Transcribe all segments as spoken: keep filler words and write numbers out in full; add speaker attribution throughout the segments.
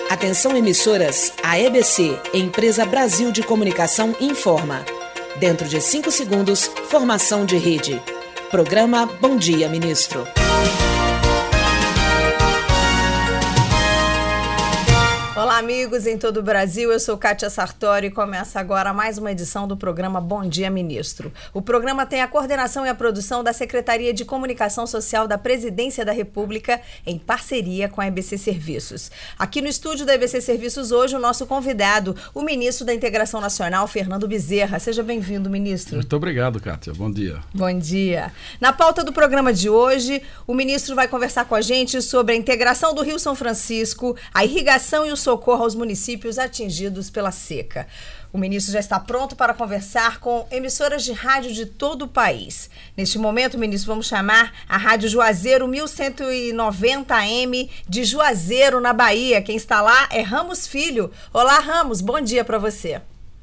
Speaker 1: Atenção emissoras, a E B C, Empresa Brasil de Comunicação, informa. Dentro de cinco segundos, formação de rede. Programa Bom Dia, Ministro.
Speaker 2: Olá, amigos em todo o Brasil, eu sou Kátia Sartori e começa agora mais uma edição do programa Bom Dia, Ministro. O programa tem a coordenação e a produção da Secretaria de Comunicação Social da Presidência da República, em parceria com a E B C Serviços. Aqui no estúdio da E B C Serviços hoje, o nosso convidado, o ministro da Integração Nacional, Fernando Bezerra. Seja bem-vindo, ministro.
Speaker 3: Muito obrigado, Kátia. Bom dia.
Speaker 2: Bom dia. Na pauta do programa de hoje, o ministro vai conversar com a gente sobre a integração do Rio São Francisco, a irrigação e o socorro aos municípios atingidos pela seca. O ministro já está pronto para conversar com emissoras de rádio de todo o país. Neste momento, ministro, vamos chamar a Rádio Juazeiro mil cento e noventa A M de Juazeiro, na Bahia. Quem está lá é Ramos Filho. Olá, Ramos, bom dia para você.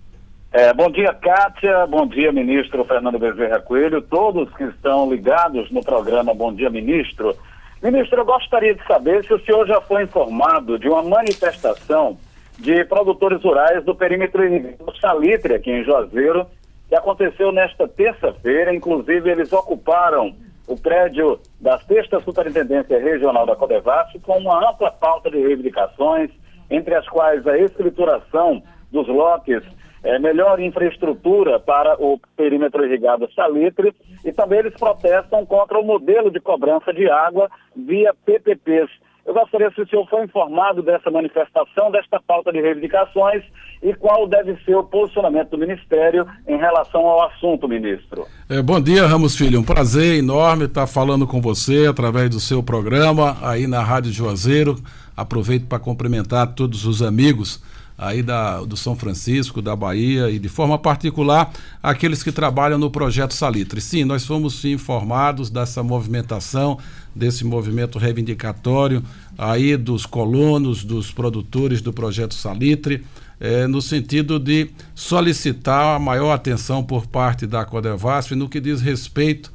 Speaker 4: É, bom dia, Kátia, bom dia, ministro Fernando Bezerra Coelho, todos que estão ligados no programa Bom Dia, Ministro. Ministro, eu gostaria de saber se o senhor já foi informado de uma manifestação de produtores rurais do perímetro do Salitre, aqui em Juazeiro, que aconteceu nesta terça-feira. Inclusive, eles ocuparam o prédio da sexta Superintendência Regional da Codevasf com uma ampla pauta de reivindicações, entre as quais a escrituração dos lotes, é, melhor infraestrutura para o perímetro irrigado Salitre, e também eles protestam contra o modelo de cobrança de água via P P Ps. Eu gostaria se o senhor foi informado dessa manifestação, desta pauta de reivindicações, e qual deve ser o posicionamento do Ministério em relação ao assunto, ministro.
Speaker 3: É, bom dia, Ramos Filho. Um prazer enorme estar falando com você através do seu programa aí na Rádio Juazeiro. Aproveito para cumprimentar todos os amigos aí da, do São Francisco, da Bahia, e de forma particular aqueles que trabalham no Projeto Salitre. Sim, nós fomos sim, informados dessa movimentação, desse movimento reivindicatório aí dos colonos, dos produtores do Projeto Salitre, é, no sentido de solicitar a maior atenção por parte da Codevasf no que diz respeito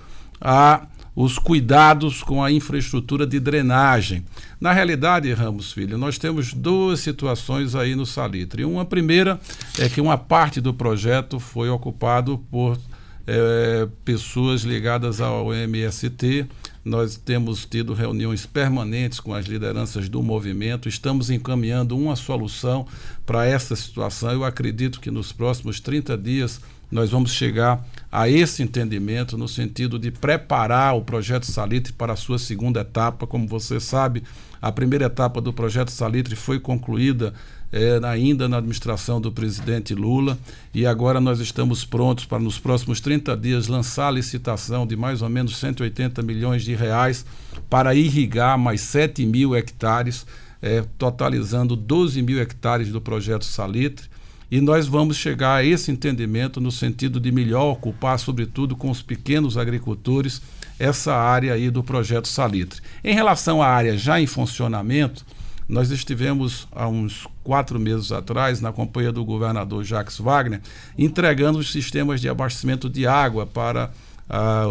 Speaker 3: a os cuidados com a infraestrutura de drenagem. Na realidade, Ramos Filho, nós temos duas situações aí no Salitre. Uma primeira é que uma parte do projeto foi ocupado por é, pessoas ligadas ao M S T. Nós temos tido reuniões permanentes com as lideranças do movimento, estamos encaminhando uma solução para essa situação. Eu acredito que nos próximos trinta dias nós vamos chegar a esse entendimento no sentido de preparar o Projeto Salitre para a sua segunda etapa. Como você sabe, a primeira etapa do Projeto Salitre foi concluída é, ainda na administração do presidente Lula, e agora nós estamos prontos para nos próximos trinta dias lançar a licitação de mais ou menos cento e oitenta milhões de reais para irrigar mais sete mil hectares, é, totalizando doze mil hectares do Projeto Salitre. E nós vamos chegar a esse entendimento no sentido de melhor ocupar, sobretudo com os pequenos agricultores, essa área aí do Projeto Salitre. Em relação à área já em funcionamento, nós estivemos há uns quatro meses atrás, na companhia do governador Jacques Wagner, entregando os sistemas de abastecimento de água para ah,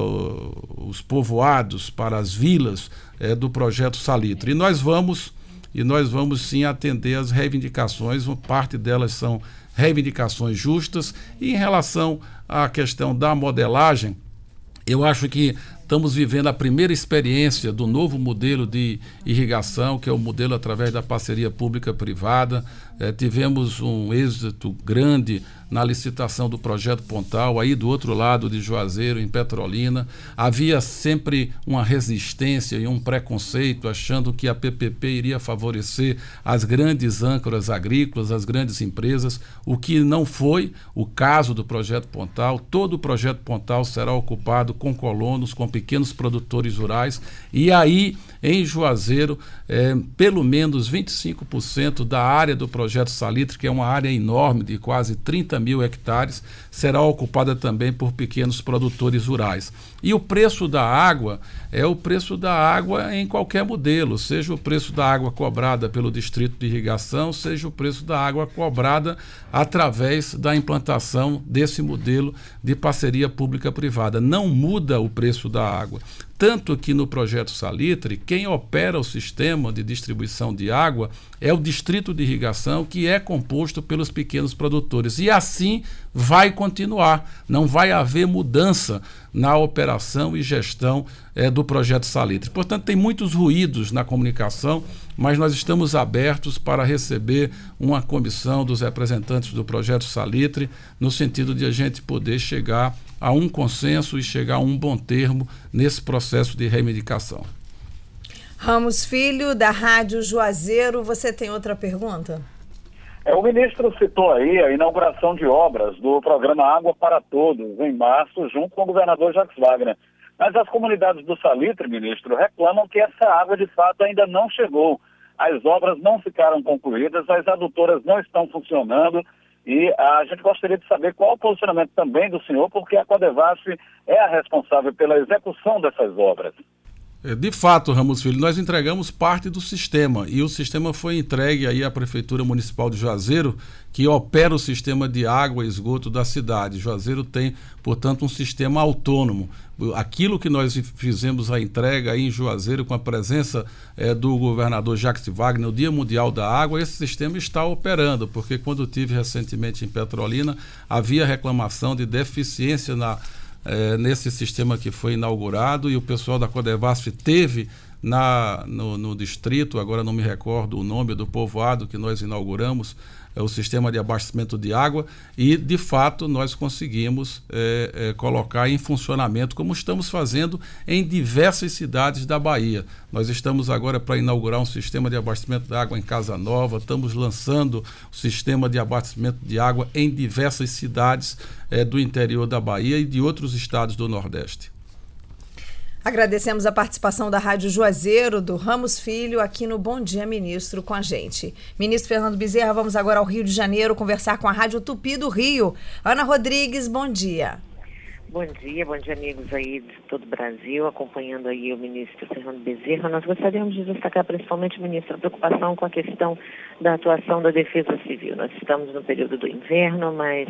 Speaker 3: os povoados, para as vilas eh, do Projeto Salitre. E nós vamos, e nós vamos sim atender as reivindicações, uma parte delas são reivindicações justas. E em relação à questão da modelagem, eu acho que estamos vivendo a primeira experiência do novo modelo de irrigação, que é o modelo através da parceria pública-privada. É, tivemos um êxito grande na licitação do Projeto Pontal, aí do outro lado de Juazeiro, em Petrolina. Havia sempre uma resistência e um preconceito, achando que a P P P iria favorecer as grandes âncoras agrícolas, as grandes empresas, o que não foi o caso do Projeto Pontal. Todo o Projeto Pontal será ocupado com colonos, com pequenos produtores rurais, e aí em Juazeiro, é, pelo menos vinte e cinco por cento da área do Projeto Salitre, que é uma área enorme de quase trinta mil hectares, será ocupada também por pequenos produtores rurais. E o preço da água é o preço da água em qualquer modelo, seja o preço da água cobrada pelo distrito de irrigação, seja o preço da água cobrada através da implantação desse modelo de parceria pública-privada. Não muda o preço da água. Tanto que no projeto Salitre, quem opera o sistema de distribuição de água é o distrito de irrigação, que é composto pelos pequenos produtores. E assim vai continuar. Não vai haver mudança na operação e gestão é, do projeto Salitre. Portanto, tem muitos ruídos na comunicação, mas nós estamos abertos para receber uma comissão dos representantes do projeto Salitre, no sentido de a gente poder chegar a um consenso e chegar a um bom termo nesse processo de reivindicação.
Speaker 2: Ramos Filho, da Rádio Juazeiro, você tem outra pergunta?
Speaker 4: É, o ministro citou aí a inauguração de obras do programa Água para Todos, em março, junto com o governador Jacques Wagner. Mas as comunidades do Salitre, ministro, reclamam que essa água, de fato, ainda não chegou. As obras não ficaram concluídas, as adutoras não estão funcionando. E a gente gostaria de saber qual o posicionamento também do senhor, porque a Codevasf é a responsável pela execução dessas obras.
Speaker 3: De fato, Ramos Filho, nós entregamos parte do sistema e o sistema foi entregue aí à Prefeitura Municipal de Juazeiro, que opera o sistema de água e esgoto da cidade. Juazeiro tem, portanto, um sistema autônomo. Aquilo que nós fizemos a entrega aí em Juazeiro com a presença é, do governador Jacques Wagner, no Dia Mundial da Água, esse sistema está operando, porque quando eu tive recentemente em Petrolina, havia reclamação de deficiência na É, nesse sistema que foi inaugurado, e o pessoal da Codevasf teve na, no, no distrito, agora não me recordo o nome do povoado que nós inauguramos, é o sistema de abastecimento de água, e de fato nós conseguimos é, é, colocar em funcionamento, como estamos fazendo em diversas cidades da Bahia. Nós estamos agora para inaugurar um sistema de abastecimento de água em Casa Nova, estamos lançando o sistema de abastecimento de água em diversas cidades é, do interior da Bahia e de outros estados do Nordeste.
Speaker 2: Agradecemos a participação da Rádio Juazeiro, do Ramos Filho, aqui no Bom Dia Ministro com a gente. Ministro Fernando Bezerra, vamos agora ao Rio de Janeiro conversar com a Rádio Tupi do Rio. Ana Rodrigues, bom dia.
Speaker 5: Bom dia, bom dia amigos aí de todo o Brasil, acompanhando aí o ministro Fernando Bezerra. Nós gostaríamos de destacar principalmente, ministro, a preocupação com a questão da atuação da Defesa Civil. Nós estamos no período do inverno, mas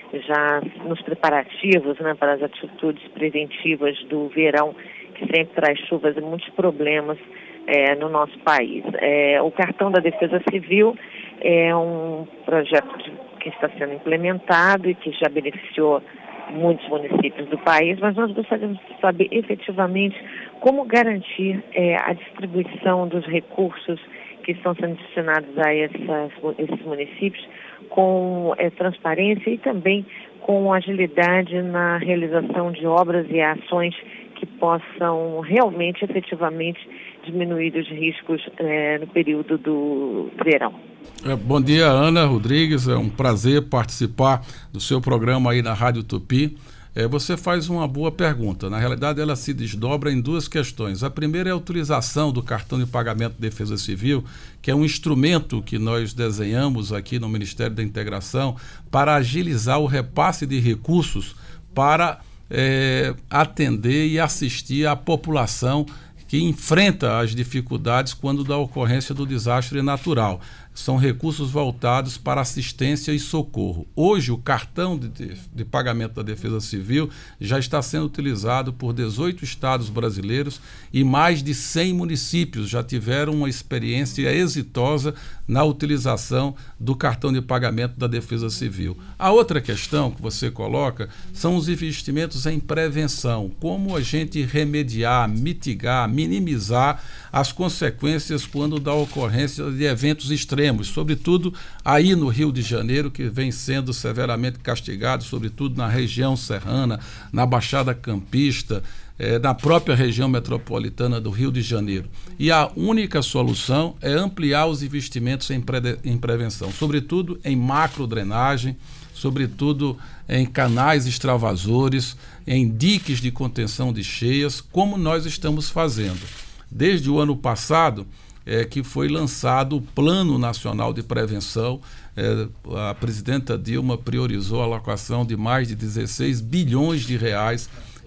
Speaker 5: já nos preparativos, né, para as atitudes preventivas do verão, que sempre traz chuvas e muitos problemas é, no nosso país. É, o cartão da Defesa Civil é um projeto de, que está sendo implementado e que já beneficiou muitos municípios do país, mas nós gostaríamos de saber efetivamente como garantir é, a distribuição dos recursos que estão sendo destinados a essas, esses municípios com é, transparência e também com agilidade na realização de obras e ações que possam realmente, efetivamente, diminuir os riscos é, no período do verão.
Speaker 3: É, bom dia, Ana Rodrigues, é um prazer participar do seu programa aí na Rádio Tupi. É, você faz uma boa pergunta. Na realidade, ela se desdobra em duas questões. A primeira é a utilização do cartão de pagamento de Defesa Civil, que é um instrumento que nós desenhamos aqui no Ministério da Integração para agilizar o repasse de recursos para é, atender e assistir a população que enfrenta as dificuldades quando da ocorrência do desastre natural. São recursos voltados para assistência e socorro. Hoje, o cartão de, de, de pagamento da Defesa Civil já está sendo utilizado por dezoito estados brasileiros e mais de cem municípios já tiveram uma experiência exitosa na utilização do cartão de pagamento da Defesa Civil. A outra questão que você coloca são os investimentos em prevenção. Como a gente remediar, mitigar, minimizar as consequências quando da ocorrência de eventos extremos, sobretudo aí no Rio de Janeiro, que vem sendo severamente castigado, sobretudo na região serrana, na Baixada Campista, eh, na própria região metropolitana do Rio de Janeiro. E a única solução é ampliar os investimentos em, pre- em prevenção, sobretudo em macrodrenagem, sobretudo em canais extravasores, em diques de contenção de cheias, como nós estamos fazendo. Desde o ano passado, é, que foi lançado o Plano Nacional de Prevenção, é, a presidenta Dilma priorizou a alocação de mais de dezesseis bilhões de reais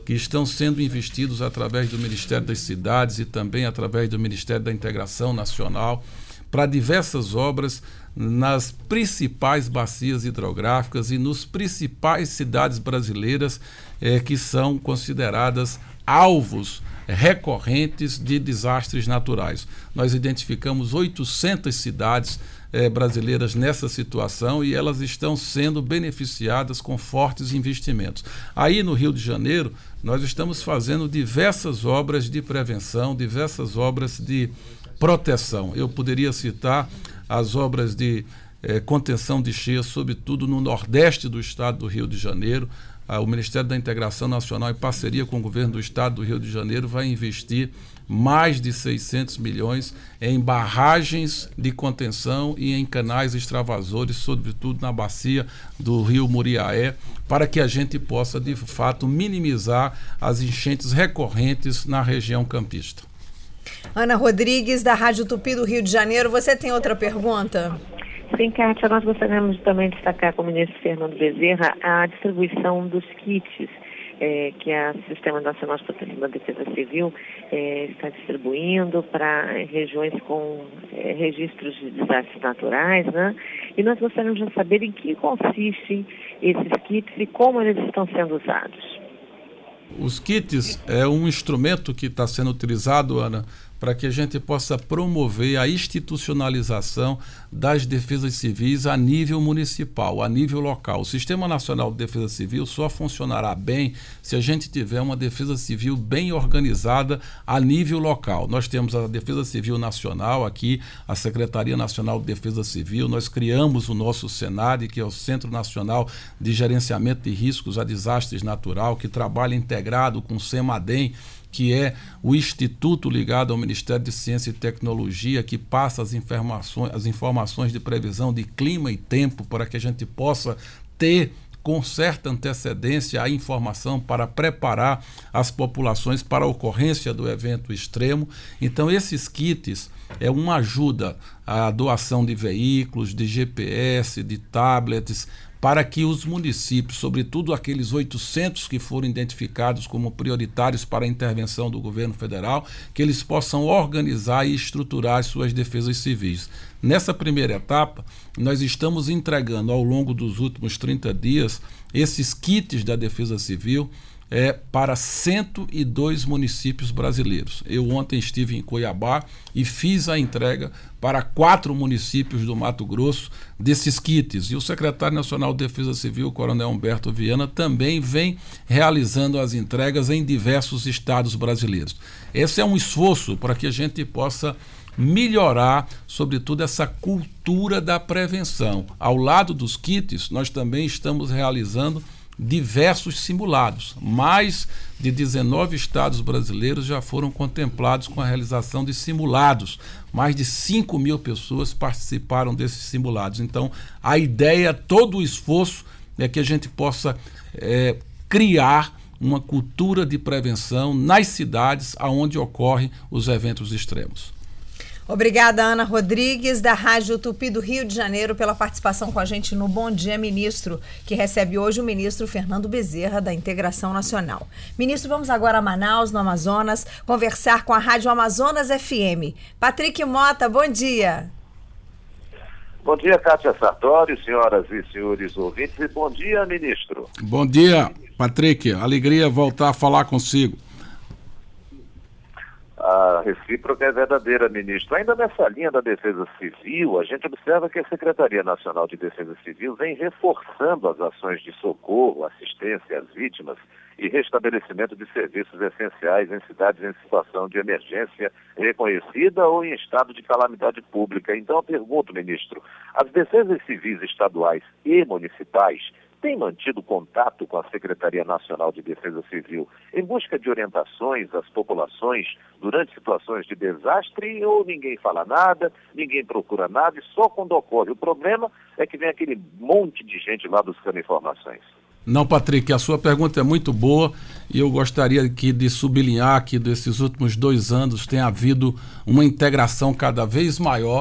Speaker 3: que estão sendo investidos através do Ministério das Cidades e também através do Ministério da Integração Nacional para diversas obras nas principais bacias hidrográficas e nos principais cidades brasileiras eh, que são consideradas alvos recorrentes de desastres naturais. Nós identificamos oitocentas cidades eh, brasileiras nessa situação e elas estão sendo beneficiadas com fortes investimentos. Aí no Rio de Janeiro, nós estamos fazendo diversas obras de prevenção, diversas obras de proteção. Eu poderia citar as obras de eh, contenção de cheias, sobretudo no nordeste do estado do Rio de Janeiro. Ah, o Ministério da Integração Nacional, em parceria com o governo do estado do Rio de Janeiro, vai investir mais de seiscentos milhões em barragens de contenção e em canais extravasores, sobretudo na bacia do Rio Muriaé, para que a gente possa, de fato, minimizar as enchentes recorrentes na região campista.
Speaker 2: Ana Rodrigues, da Rádio Tupi do Rio de Janeiro, você tem outra pergunta?
Speaker 5: Sim, Kátia, nós gostaríamos de também destacar com o ministro Fernando Bezerra a distribuição dos kits é, que a Sistema Nacional de Proteção da Defesa Civil é, está distribuindo para regiões com é, registros de desastres naturais, né? E nós gostaríamos de saber em que consistem esses kits e como eles estão sendo usados.
Speaker 3: Os kits é um instrumento que está sendo utilizado, Ana, para que a gente possa promover a institucionalização das defesas civis a nível municipal, a nível local. O Sistema Nacional de Defesa Civil só funcionará bem se a gente tiver uma defesa civil bem organizada a nível local. Nós temos a Defesa Civil Nacional aqui, a Secretaria Nacional de Defesa Civil, nós criamos o nosso SENAD, que é o Centro Nacional de Gerenciamento de Riscos a Desastres Naturais, que trabalha integrado com o CEMADEM, que é o instituto ligado ao Ministério de Ciência e Tecnologia, que passa as informações, as informações de previsão de clima e tempo para que a gente possa ter com certa antecedência a informação para preparar as populações para a ocorrência do evento extremo. Então esses kits é uma ajuda à doação de veículos, de G P S, de tablets, para que os municípios, sobretudo aqueles oitocentos que foram identificados como prioritários para a intervenção do governo federal, que eles possam organizar e estruturar as suas defesas civis. Nessa primeira etapa, nós estamos entregando ao longo dos últimos trinta dias esses kits da Defesa Civil é, para cento e dois municípios brasileiros. Eu ontem estive em Cuiabá e fiz a entrega para quatro municípios do Mato Grosso desses kits. E o secretário nacional de Defesa Civil, o coronel Humberto Viana, também vem realizando as entregas em diversos estados brasileiros. Esse é um esforço para que a gente possa melhorar, sobretudo, essa cultura da prevenção. Ao lado dos kits, nós também estamos realizando diversos simulados. Mais de dezenove estados brasileiros já foram contemplados com a realização de simulados. Mais de cinco mil pessoas participaram desses simulados. Então, a ideia, todo o esforço é que a gente possa é, criar uma cultura de prevenção nas cidades onde ocorrem os eventos extremos.
Speaker 2: Obrigada, Ana Rodrigues, da Rádio Tupi do Rio de Janeiro, pela participação com a gente no Bom Dia Ministro, que recebe hoje o ministro Fernando Bezerra, da Integração Nacional. Ministro, vamos agora a Manaus, no Amazonas, conversar com a Rádio Amazonas F M. Patrick Mota, bom dia.
Speaker 6: Bom dia, Kátia Sartori, senhoras e senhores ouvintes, e bom dia, ministro.
Speaker 3: Bom dia, Patrick. Alegria voltar a falar consigo.
Speaker 6: A recíproca é verdadeira, ministro. Ainda nessa linha da Defesa Civil, a gente observa que a Secretaria Nacional de Defesa Civil vem reforçando as ações de socorro, assistência às vítimas e restabelecimento de serviços essenciais em cidades em situação de emergência reconhecida ou em estado de calamidade pública. Então eu pergunto, ministro, as defesas civis estaduais e municipais tem mantido contato com a Secretaria Nacional de Defesa Civil em busca de orientações às populações durante situações de desastre, ou ninguém fala nada, ninguém procura nada e só quando ocorre o problema é que vem aquele monte de gente lá buscando informações?
Speaker 3: Não, Patrick, a sua pergunta é muito boa e eu gostaria aqui de sublinhar que desses últimos dois anos tem havido uma integração cada vez maior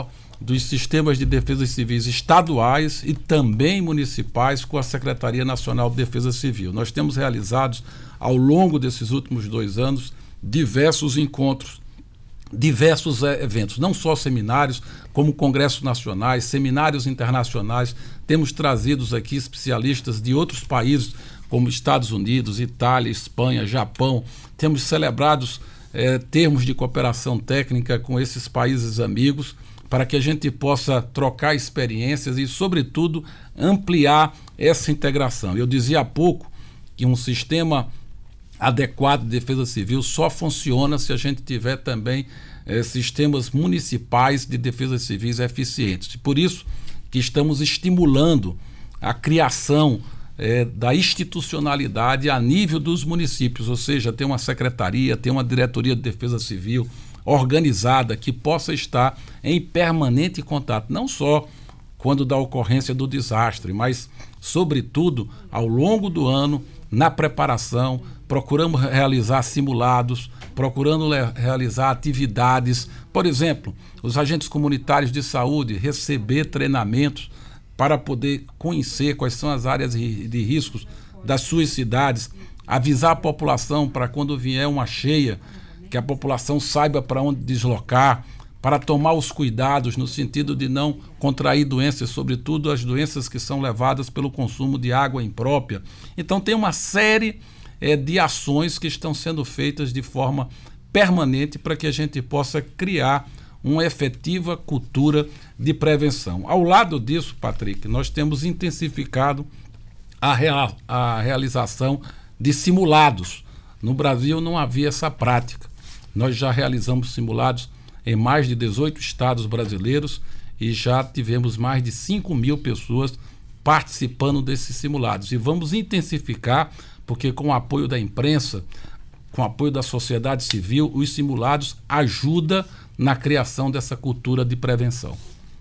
Speaker 3: dos sistemas de defesa civis estaduais e também municipais com a Secretaria Nacional de Defesa Civil. Nós temos realizado, ao longo desses últimos dois anos, diversos encontros, diversos eventos, não só seminários, como congressos nacionais, seminários internacionais. Temos trazido aqui especialistas de outros países, como Estados Unidos, Itália, Espanha, Japão. Temos celebrado eh, termos de cooperação técnica com esses países amigos, para que a gente possa trocar experiências e, sobretudo, ampliar essa integração. Eu dizia há pouco que um sistema adequado de defesa civil só funciona se a gente tiver também eh, sistemas municipais de defesa civis eficientes. Por isso que estamos estimulando a criação eh, da institucionalidade a nível dos municípios, ou seja, ter uma secretaria, ter uma diretoria de defesa civil organizada que possa estar em permanente contato, não só quando da ocorrência do desastre, mas, sobretudo, ao longo do ano, na preparação. Procuramos realizar simulados, procurando realizar atividades. Por exemplo, os agentes comunitários de saúde receber treinamentos para poder conhecer quais são as áreas de riscos das suas cidades, avisar a população para quando vier uma cheia, que a população saiba para onde deslocar, para tomar os cuidados no sentido de não contrair doenças, sobretudo as doenças que são levadas pelo consumo de água imprópria. Então tem uma série é, de ações que estão sendo feitas de forma permanente para que a gente possa criar uma efetiva cultura de prevenção. Ao lado disso, Patrick, nós temos intensificado a, rea- a realização de simulados. No Brasil não havia essa prática. Nós já realizamos simulados em mais de dezoito estados brasileiros e já tivemos mais de cinco mil pessoas participando desses simulados. E vamos intensificar, porque com o apoio da imprensa, com o apoio da sociedade civil, os simulados ajudam na criação dessa cultura de prevenção.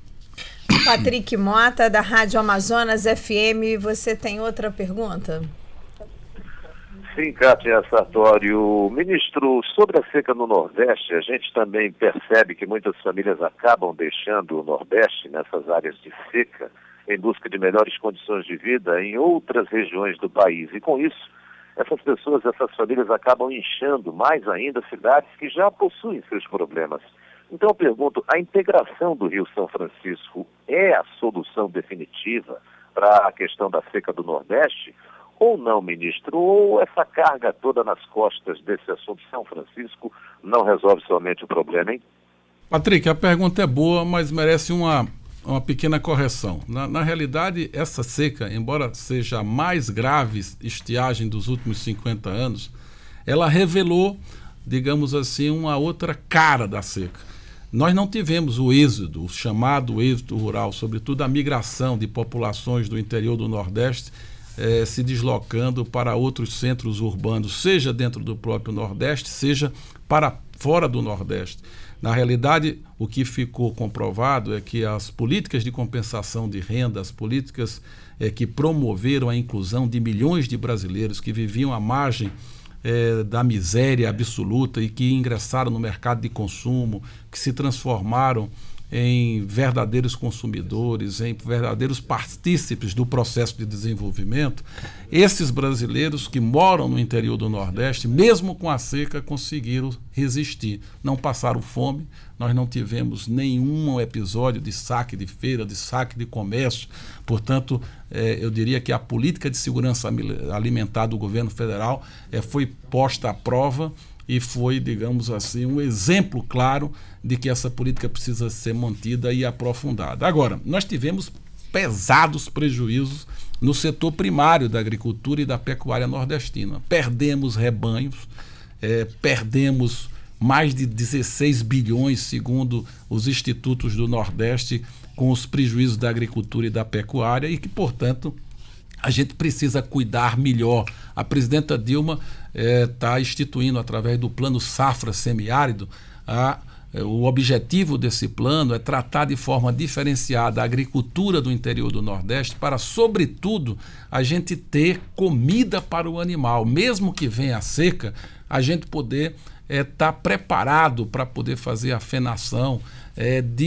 Speaker 2: Patrick Mota, da Rádio Amazonas F M, você tem outra pergunta?
Speaker 6: Sim, Kátia Sartório. Ministro, sobre a seca no Nordeste, a gente também percebe que muitas famílias acabam deixando o Nordeste nessas áreas de seca em busca de melhores condições de vida em outras regiões do país. E com isso, essas pessoas, essas famílias acabam inchando mais ainda cidades que já possuem seus problemas. Então eu pergunto, a integração do Rio São Francisco é a solução definitiva para a questão da seca do Nordeste? Ou não, ministro? Ou essa carga toda nas costas desse assunto São Francisco não resolve somente o problema, hein?
Speaker 3: Patrick, a pergunta é boa, mas merece uma, uma pequena correção. Na, na realidade, essa seca, embora seja a mais grave estiagem dos últimos cinquenta anos, ela revelou, digamos assim, uma outra cara da seca. Nós não tivemos o êxodo, o chamado êxodo rural, sobretudo a migração de populações do interior do Nordeste, Eh, se deslocando para outros centros urbanos, seja dentro do próprio Nordeste, seja para fora do Nordeste. Na realidade, o que ficou comprovado é que as políticas de compensação de renda, as políticas eh, que promoveram a inclusão de milhões de brasileiros que viviam à margem eh, da miséria absoluta e que ingressaram no mercado de consumo, que se transformaram em verdadeiros consumidores, em verdadeiros partícipes do processo de desenvolvimento, esses brasileiros que moram no interior do Nordeste, mesmo com a seca, conseguiram resistir. Não passaram fome, nós não tivemos nenhum episódio de saque de feira, de saque de comércio. Portanto, eh, eu diria que a política de segurança alimentar do governo federal eh, foi posta à prova e foi, digamos assim, um exemplo claro de que essa política precisa ser mantida e aprofundada. Agora, nós tivemos pesados prejuízos no setor primário da agricultura e da pecuária nordestina. Perdemos rebanhos, eh, perdemos mais de dezesseis bilhões, segundo os institutos do Nordeste, com os prejuízos da agricultura e da pecuária e que, portanto, a gente precisa cuidar melhor. A presidenta Dilma está eh, instituindo, através do plano Safra Semiárido, a, eh, o objetivo desse plano é tratar de forma diferenciada a agricultura do interior do Nordeste para, sobretudo, a gente ter comida para o animal. Mesmo que venha a seca, a gente poder estar eh, tá preparado para poder fazer a fenação eh, de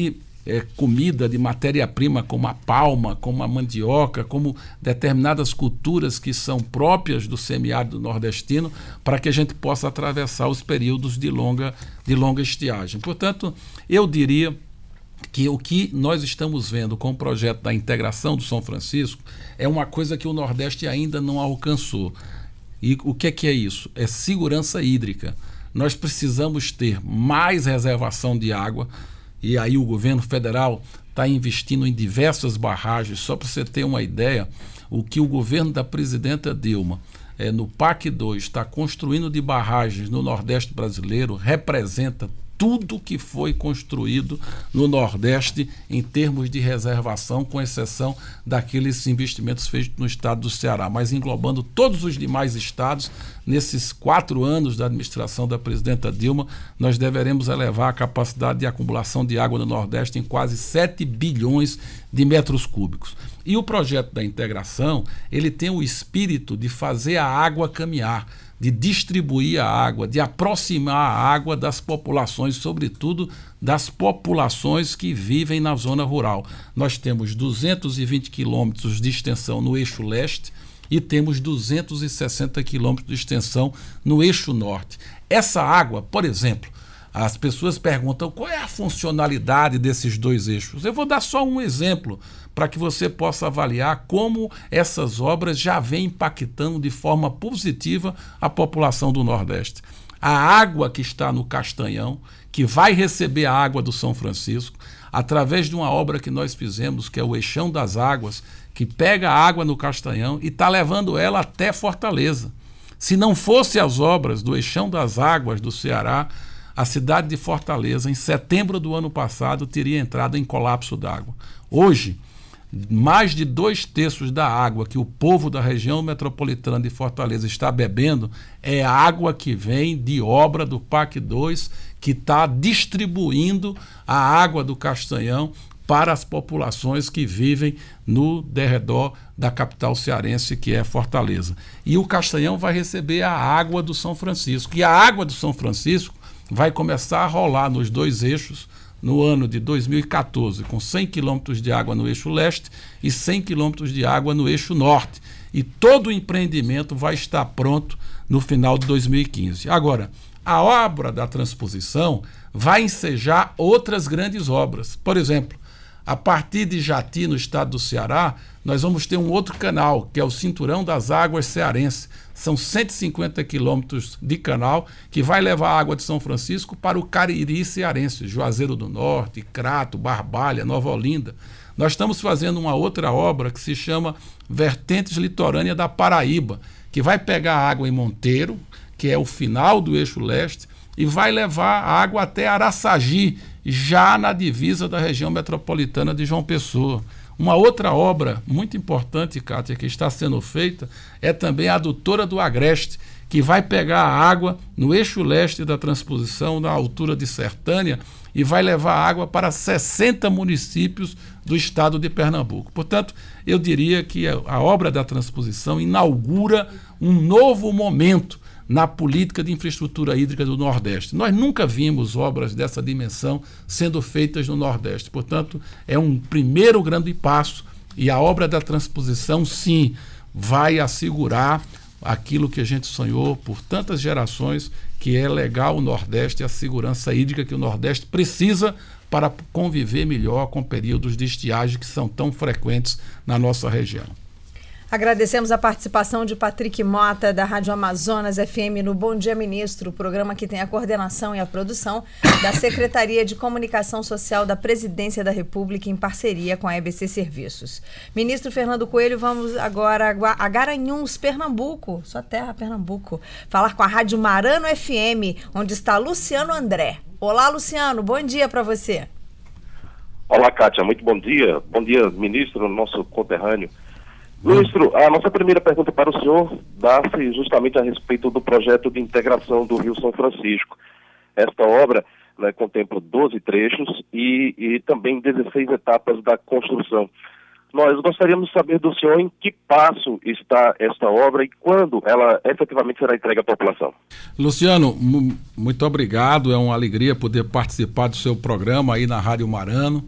Speaker 3: é, comida de matéria-prima como a palma, como a mandioca, como determinadas culturas que são próprias do semiárido nordestino, para que a gente possa atravessar os períodos de longa, de longa estiagem. Portanto, eu diria que o que nós estamos vendo com o projeto da integração do São Francisco é uma coisa que o Nordeste ainda não alcançou. E o que é que é isso? É segurança hídrica. Nós precisamos ter mais reservação de água, e aí o governo federal está investindo em diversas barragens. Só para você ter uma ideia, o que o governo da presidenta Dilma, é, no P A C dois, está construindo de barragens no Nordeste brasileiro, representa tudo que foi construído no Nordeste em termos de reservação, com exceção daqueles investimentos feitos no estado do Ceará, mas englobando todos os demais estados. Nesses quatro anos da administração da presidenta Dilma, nós deveremos elevar a capacidade de acumulação de água no Nordeste em quase sete bilhões de metros cúbicos. E o projeto da integração, ele tem o espírito de fazer a água caminhar, de distribuir a água, de aproximar a água das populações, sobretudo das populações que vivem na zona rural. Nós temos duzentos e vinte quilômetros de extensão no eixo leste e temos duzentos e sessenta quilômetros de extensão no eixo norte. Essa água, por exemplo, as pessoas perguntam qual é a funcionalidade desses dois eixos. Eu vou dar só um exemplo para que você possa avaliar como essas obras já vêm impactando de forma positiva a população do Nordeste. A água que está no Castanhão, que vai receber a água do São Francisco, através de uma obra que nós fizemos, que é o Eixão das Águas, que pega a água no Castanhão e está levando ela até Fortaleza. Se não fosse as obras do Eixão das Águas do Ceará, a cidade de Fortaleza, em setembro do ano passado, teria entrado em colapso d'água. Hoje, mais de dois terços da água que o povo da região metropolitana de Fortaleza está bebendo é água que vem de obra do P A C dois, que está distribuindo a água do Castanhão para as populações que vivem no derredor da capital cearense, que é Fortaleza. E o Castanhão vai receber a água do São Francisco. E a água do São Francisco vai começar a rolar nos dois eixos no ano de dois mil e quatorze, com cem quilômetros de água no eixo leste e cem quilômetros de água no eixo norte. E todo o empreendimento vai estar pronto no final de dois mil e quinze. Agora, a obra da transposição vai ensejar outras grandes obras. Por exemplo, a partir de Jati, no estado do Ceará, nós vamos ter um outro canal, que é o Cinturão das Águas Cearense. São cento e cinquenta quilômetros de canal que vai levar a água de São Francisco para o Cariri cearense, Juazeiro do Norte, Crato, Barbalha, Nova Olinda. Nós estamos fazendo uma outra obra que se chama Vertentes Litorânea da Paraíba, que vai pegar a água em Monteiro, que é o final do eixo leste, e vai levar a água até Araçagi, já na divisa da região metropolitana de João Pessoa. Uma outra obra muito importante, Kátia, que está sendo feita, é também a adutora do Agreste, que vai pegar a água no eixo leste da transposição, na altura de Sertânia, e vai levar a água para sessenta municípios do estado de Pernambuco. Portanto, eu diria que a obra da transposição inaugura um novo momento na política de infraestrutura hídrica do Nordeste. Nós nunca vimos obras dessa dimensão sendo feitas no Nordeste. Portanto, é um primeiro grande passo, e a obra da transposição, sim, vai assegurar aquilo que a gente sonhou por tantas gerações, que é legar o Nordeste e a segurança hídrica que o Nordeste precisa para conviver melhor com períodos de estiagem que são tão frequentes na nossa região.
Speaker 2: Agradecemos a participação de Patrick Mota, da Rádio Amazonas F M, no Bom Dia Ministro, o programa que tem a coordenação e a produção da Secretaria de Comunicação Social da Presidência da República, em parceria com a E B C Serviços. Ministro Fernando Coelho, vamos agora a Garanhuns, Pernambuco, sua terra, Pernambuco, falar com a Rádio Marano F M, onde está Luciano André. Olá, Luciano, bom dia para você.
Speaker 7: Olá, Kátia, muito bom dia. Bom dia, ministro, nosso conterrâneo. Ministro, a nossa primeira pergunta para o senhor dá-se justamente a respeito do projeto de integração do Rio São Francisco. Esta obra, né, contempla doze trechos e, e também dezesseis etapas da construção. Nós gostaríamos de saber do senhor em que passo está esta obra e quando ela efetivamente será entregue à população.
Speaker 3: Luciano, muito obrigado. É uma alegria poder participar do seu programa aí na Rádio Marano.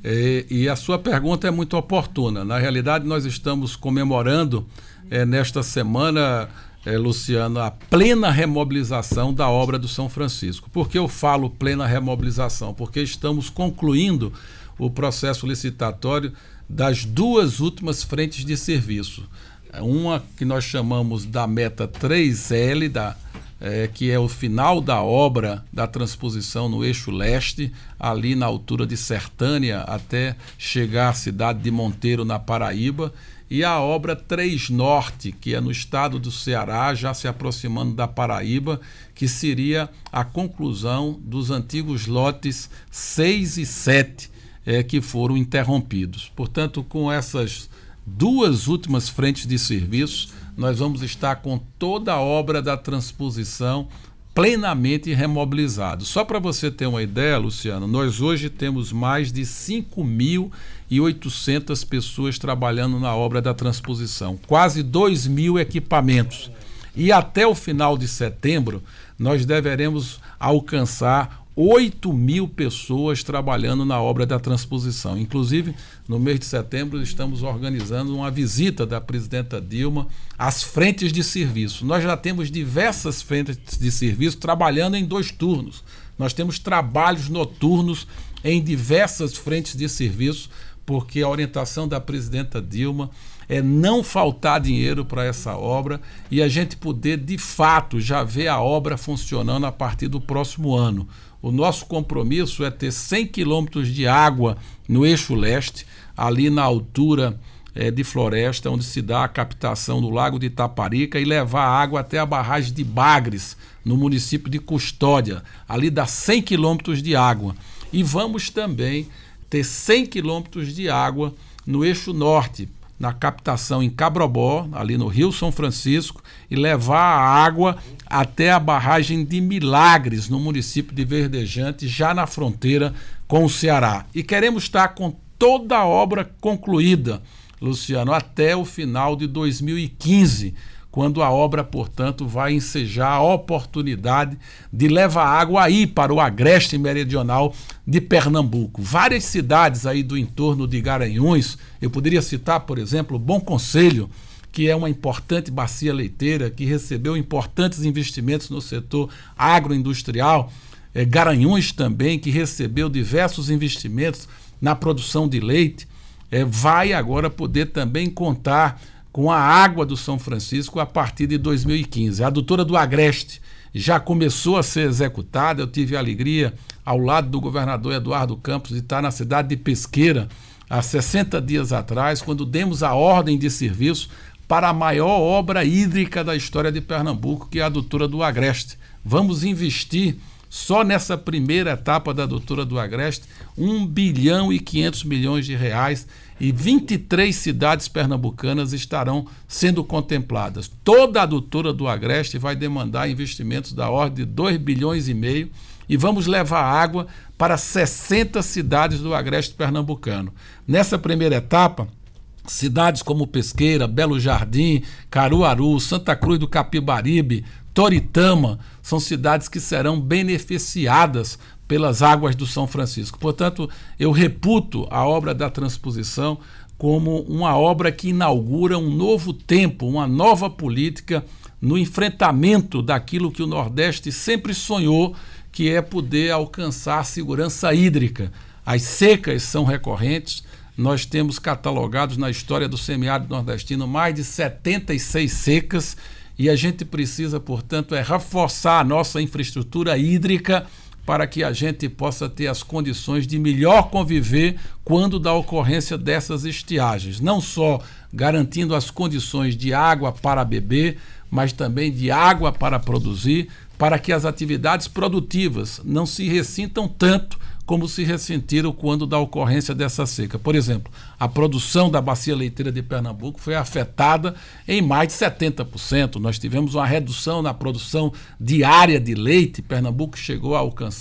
Speaker 3: E, e a sua pergunta é muito oportuna. Na realidade, nós estamos comemorando é, nesta semana, é, Luciano, a plena remobilização da obra do São Francisco. Por que eu falo plena remobilização? Porque estamos concluindo o processo licitatório das duas últimas frentes de serviço. Uma que nós chamamos da meta três L, da, é, que é o final da obra da transposição no eixo leste, ali na altura de Sertânia, até chegar à cidade de Monteiro, na Paraíba, e a obra três Norte, que é no estado do Ceará, já se aproximando da Paraíba, que seria a conclusão dos antigos lotes seis e sete, é, que foram interrompidos. Portanto, com essas duas últimas frentes de serviços, nós vamos estar com toda a obra da transposição plenamente remobilizado. Só para você ter uma ideia, Luciano, nós hoje temos mais de cinco mil e oitocentas pessoas trabalhando na obra da transposição, quase dois mil equipamentos. E até o final de setembro, nós deveremos alcançar oito mil pessoas trabalhando na obra da transposição. Inclusive, no mês de setembro, estamos organizando uma visita da presidenta Dilma às frentes de serviço. Nós já temos diversas frentes de serviço trabalhando em dois turnos. Nós temos trabalhos noturnos em diversas frentes de serviço, porque a orientação da presidenta Dilma é não faltar dinheiro para essa obra e a gente poder, de fato, já ver a obra funcionando a partir do próximo ano. O nosso compromisso é ter cem quilômetros de água no eixo leste, ali na altura é, de Floresta, onde se dá a captação do Lago de Itaparica, e levar a água até a barragem de Bagres, no município de Custódia. Ali dá cem quilômetros de água. E vamos também ter cem quilômetros de água no eixo norte, na captação em Cabrobó, ali no Rio São Francisco, e levar a água até a barragem de Milagres, no município de Verdejante, já na fronteira com o Ceará. E queremos estar com toda a obra concluída, Luciano, até o final de dois mil e quinze, quando a obra, portanto, vai ensejar a oportunidade de levar água aí para o agreste meridional de Pernambuco. Várias cidades aí do entorno de Garanhuns, eu poderia citar, por exemplo, Bom Conselho, que é uma importante bacia leiteira, que recebeu importantes investimentos no setor agroindustrial, é, Garanhuns também, que recebeu diversos investimentos na produção de leite, é, vai agora poder também contar com a água do São Francisco a partir de dois mil e quinze. A adutora do Agreste já começou a ser executada. Eu tive a alegria, ao lado do governador Eduardo Campos, de estar na cidade de Pesqueira há sessenta dias atrás, quando demos a ordem de serviço para a maior obra hídrica da história de Pernambuco, que é a adutora do Agreste. Vamos investir só nessa primeira etapa da adutora do Agreste um bilhão e quinhentos milhões de reais, e vinte e três cidades pernambucanas estarão sendo contempladas. Toda a adutora do Agreste vai demandar investimentos da ordem de dois bilhões e meio, e vamos levar água para sessenta cidades do Agreste pernambucano. Nessa primeira etapa, cidades como Pesqueira, Belo Jardim, Caruaru, Santa Cruz do Capibaribe, Toritama, são cidades que serão beneficiadas pelas águas do São Francisco. Portanto, eu reputo a obra da transposição como uma obra que inaugura um novo tempo, uma nova política no enfrentamento daquilo que o Nordeste sempre sonhou, que é poder alcançar a segurança hídrica. As secas são recorrentes. Nós temos catalogados na história do semiárido nordestino mais de setenta e seis secas, e a gente precisa, portanto, é reforçar a nossa infraestrutura hídrica para que a gente possa ter as condições de melhor conviver quando da ocorrência dessas estiagens, não só garantindo as condições de água para beber, mas também de água para produzir, para que as atividades produtivas não se ressintam tanto como se ressentiram quando da ocorrência dessa seca. Por exemplo, a produção da bacia leiteira de Pernambuco foi afetada em mais de setenta por cento. Nós tivemos uma redução na produção diária de leite. Pernambuco chegou a alcançar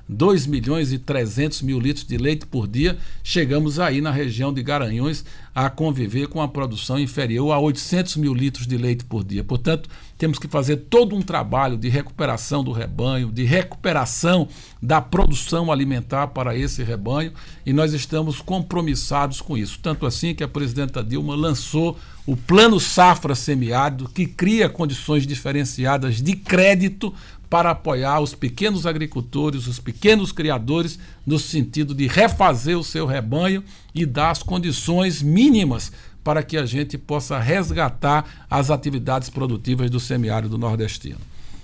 Speaker 3: dois milhões e trezentos mil litros de leite por dia, chegamos aí na região de Garanhuns a conviver com a produção inferior a oitocentos mil litros de leite por dia. Portanto, temos que fazer todo um trabalho de recuperação do rebanho, de recuperação da produção alimentar para esse rebanho, e nós estamos compromissados com isso. Tanto assim que a presidenta Dilma lançou o Plano Safra Semiárido, que cria condições diferenciadas de crédito para apoiar os pequenos agricultores, os pequenos criadores, no sentido de refazer o seu rebanho e dar as condições mínimas para que a gente possa resgatar as atividades produtivas do semiárido nordestino.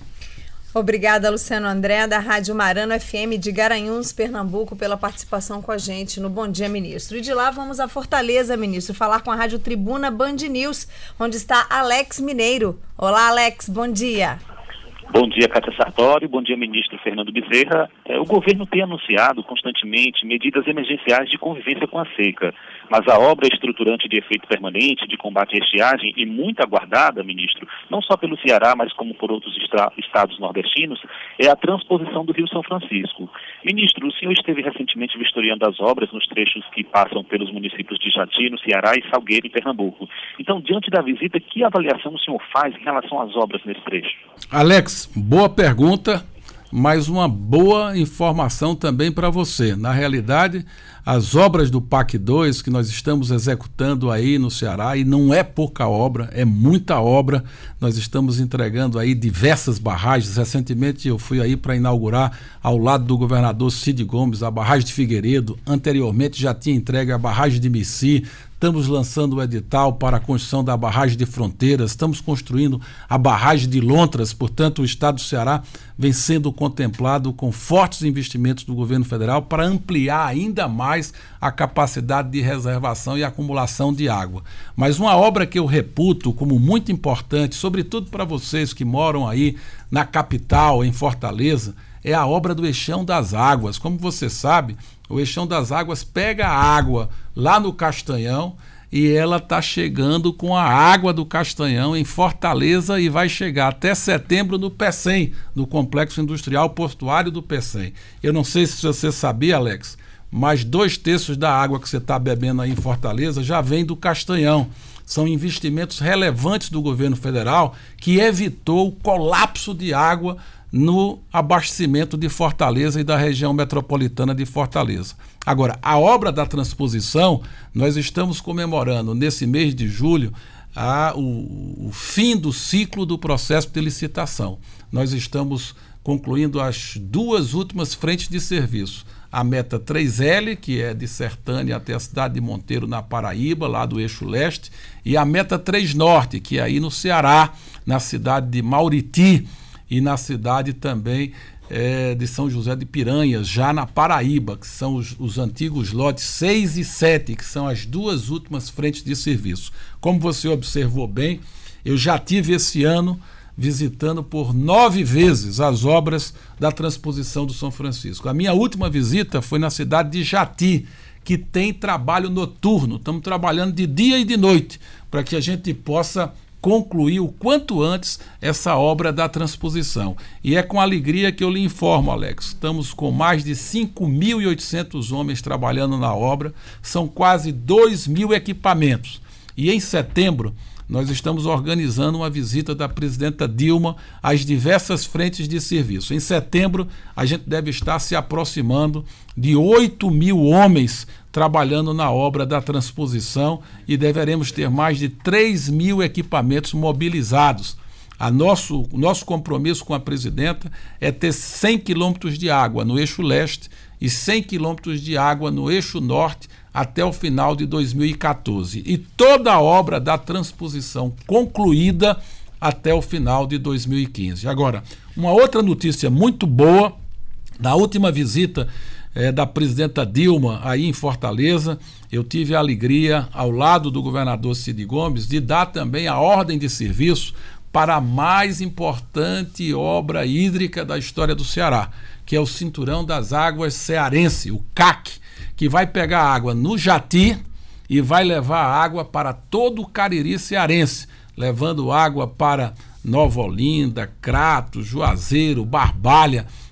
Speaker 2: Obrigada, Luciano André, da Rádio Marano F M de Garanhuns, Pernambuco, pela participação com a gente no Bom Dia, Ministro. E de lá vamos a Fortaleza, Ministro, falar com a Rádio Tribuna Band News, onde está Alex Mineiro. Olá, Alex, bom dia.
Speaker 8: Bom dia, Cátia Sartori. Bom dia, ministro Fernando Bezerra. É, o governo tem anunciado constantemente medidas emergenciais de convivência com a seca, mas a obra estruturante de efeito permanente de combate à estiagem, e muito aguardada, ministro, não só pelo Ceará, mas como por outros estra- estados nordestinos, é a transposição do Rio São Francisco. Ministro, o senhor esteve recentemente vistoriando as obras nos trechos que passam pelos municípios de Jati, no Ceará, e Salgueiro, em Pernambuco. Então, diante da visita, que avaliação o senhor faz em relação às obras nesse trecho?
Speaker 3: Alex, boa pergunta, mas uma boa informação também para você. Na realidade, as obras do P A C dois que nós estamos executando aí no Ceará, e não é pouca obra, é muita obra, nós estamos entregando aí diversas barragens. Recentemente eu fui aí para inaugurar, ao lado do governador Cid Gomes, a barragem de Figueiredo. Anteriormente já tinha entregue a barragem de Mici. Estamos lançando o edital para a construção da barragem de Fronteiras, estamos construindo a barragem de Lontras. Portanto, o estado do Ceará vem sendo contemplado com fortes investimentos do governo federal para ampliar ainda mais a capacidade de reservação e acumulação de água. Mas uma obra que eu reputo como muito importante, sobretudo para vocês que moram aí na capital, em Fortaleza, é a obra do Eixão das Águas. Como você sabe, o Eixão das Águas pega a água lá no Castanhão e ela está chegando com a água do Castanhão em Fortaleza e vai chegar até setembro no Pecém, no Complexo Industrial Portuário do Pecém. Eu não sei se você sabia, Alex, mas dois terços da água que você está bebendo aí em Fortaleza já vem do Castanhão. São investimentos relevantes do governo federal que evitou o colapso de água no abastecimento de Fortaleza e da região metropolitana de Fortaleza. Agora, a obra da transposição, nós estamos comemorando nesse mês de julho a, o, o fim do ciclo do processo de licitação. Nós estamos concluindo as duas últimas frentes de serviço. A meta três L, que é de Sertânia até a cidade de Monteiro, na Paraíba, lá do eixo leste, e a meta três Norte, que é aí no Ceará, na cidade de Mauriti, e na cidade também é, de São José de Piranhas, já na Paraíba, que são os, os antigos lotes seis e sete, que são as duas últimas frentes de serviço. Como você observou bem, eu já tive esse ano visitando por nove vezes as obras da transposição do São Francisco. A minha última visita foi na cidade de Jati, que tem trabalho noturno. Estamos trabalhando de dia e de noite para que a gente possa concluir o quanto antes essa obra da transposição. E é com alegria que eu lhe informo, Alex, estamos com mais de cinco mil e oitocentos homens trabalhando na obra, são quase dois mil equipamentos. E em setembro nós estamos organizando uma visita da presidenta Dilma às diversas frentes de serviço. Em setembro, a gente deve estar se aproximando de oito mil homens trabalhando na obra da transposição e deveremos ter mais de três mil equipamentos mobilizados. A nosso, o nosso compromisso com a presidenta é ter cem quilômetros de água no eixo leste e cem quilômetros de água no eixo norte até o final de dois mil e quatorze. E toda a obra da transposição concluída até o final de dois mil e quinze. Agora, uma outra notícia muito boa, na última visita é, da presidenta Dilma aí em Fortaleza, eu tive a alegria, ao lado do governador Cid Gomes, de dar também a ordem de serviço para a mais importante obra hídrica da história do Ceará, que é o Cinturão das Águas Cearense, o C A C, que vai pegar água no Jati e vai levar água para todo o Cariri cearense, levando água para Nova Olinda, Crato, Juazeiro, Barbalha,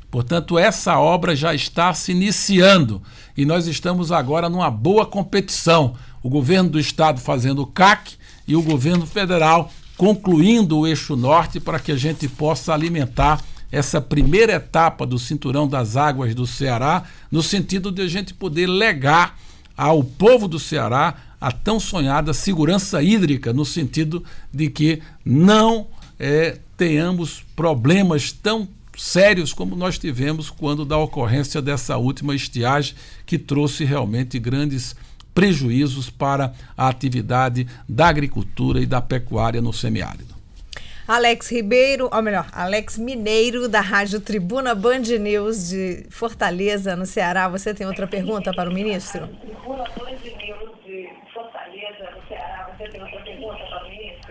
Speaker 3: Portanto, essa obra já está se iniciando e nós estamos agora numa boa competição. O governo do estado fazendo o C A C e o governo federal concluindo o eixo norte para que a gente possa alimentar essa primeira etapa do Cinturão das Águas do Ceará, no sentido de a gente poder legar ao povo do Ceará a tão sonhada segurança hídrica, no sentido de que não é, tenhamos problemas tão sérios como nós tivemos quando da ocorrência dessa última estiagem, que trouxe realmente grandes prejuízos para a atividade da agricultura e da pecuária no semiárido.
Speaker 2: Alex Ribeiro, ou melhor, Alex Mineiro, da Rádio Tribuna Band News de Fortaleza, no Ceará. Você tem outra pergunta para o ministro? Tribuna Band News de Fortaleza, no Ceará. Você tem outra pergunta para o ministro?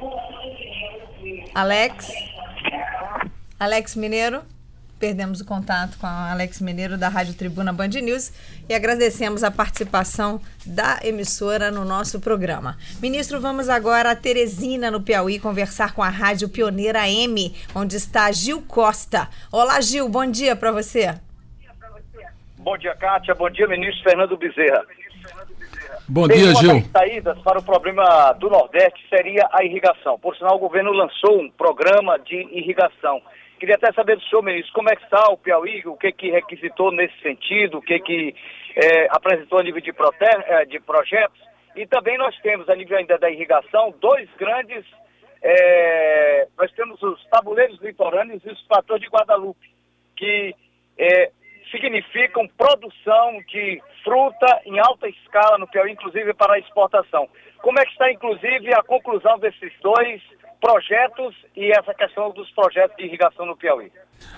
Speaker 2: Alex? Alex Mineiro? Perdemos o contato com a Alex Mineiro, da Rádio Tribuna Band News, e agradecemos a participação da emissora no nosso programa. Ministro, vamos agora a Teresina, no Piauí, conversar com a Rádio Pioneira M, onde está Gil Costa. Olá, Gil, bom dia para você.
Speaker 4: Bom dia, Kátia. Bom dia, ministro Fernando Bezerra.
Speaker 3: Bom dia, Gil.
Speaker 4: Uma das saídas para o problema do Nordeste seria a irrigação. Por sinal, o governo lançou um programa de irrigação. Queria até saber do senhor, ministro, como é que está o Piauí, o que que requisitou nesse sentido, o que que é, apresentou a nível de, prote- de projetos. E também nós temos, a nível ainda da irrigação, dois grandes, é, nós temos os tabuleiros litorâneos e os platôs de Guadalupe, que é, significam produção de fruta em alta escala no Piauí, inclusive para a exportação. Como é que está, inclusive, a conclusão desses dois projetos e essa questão dos projetos de irrigação no Piauí?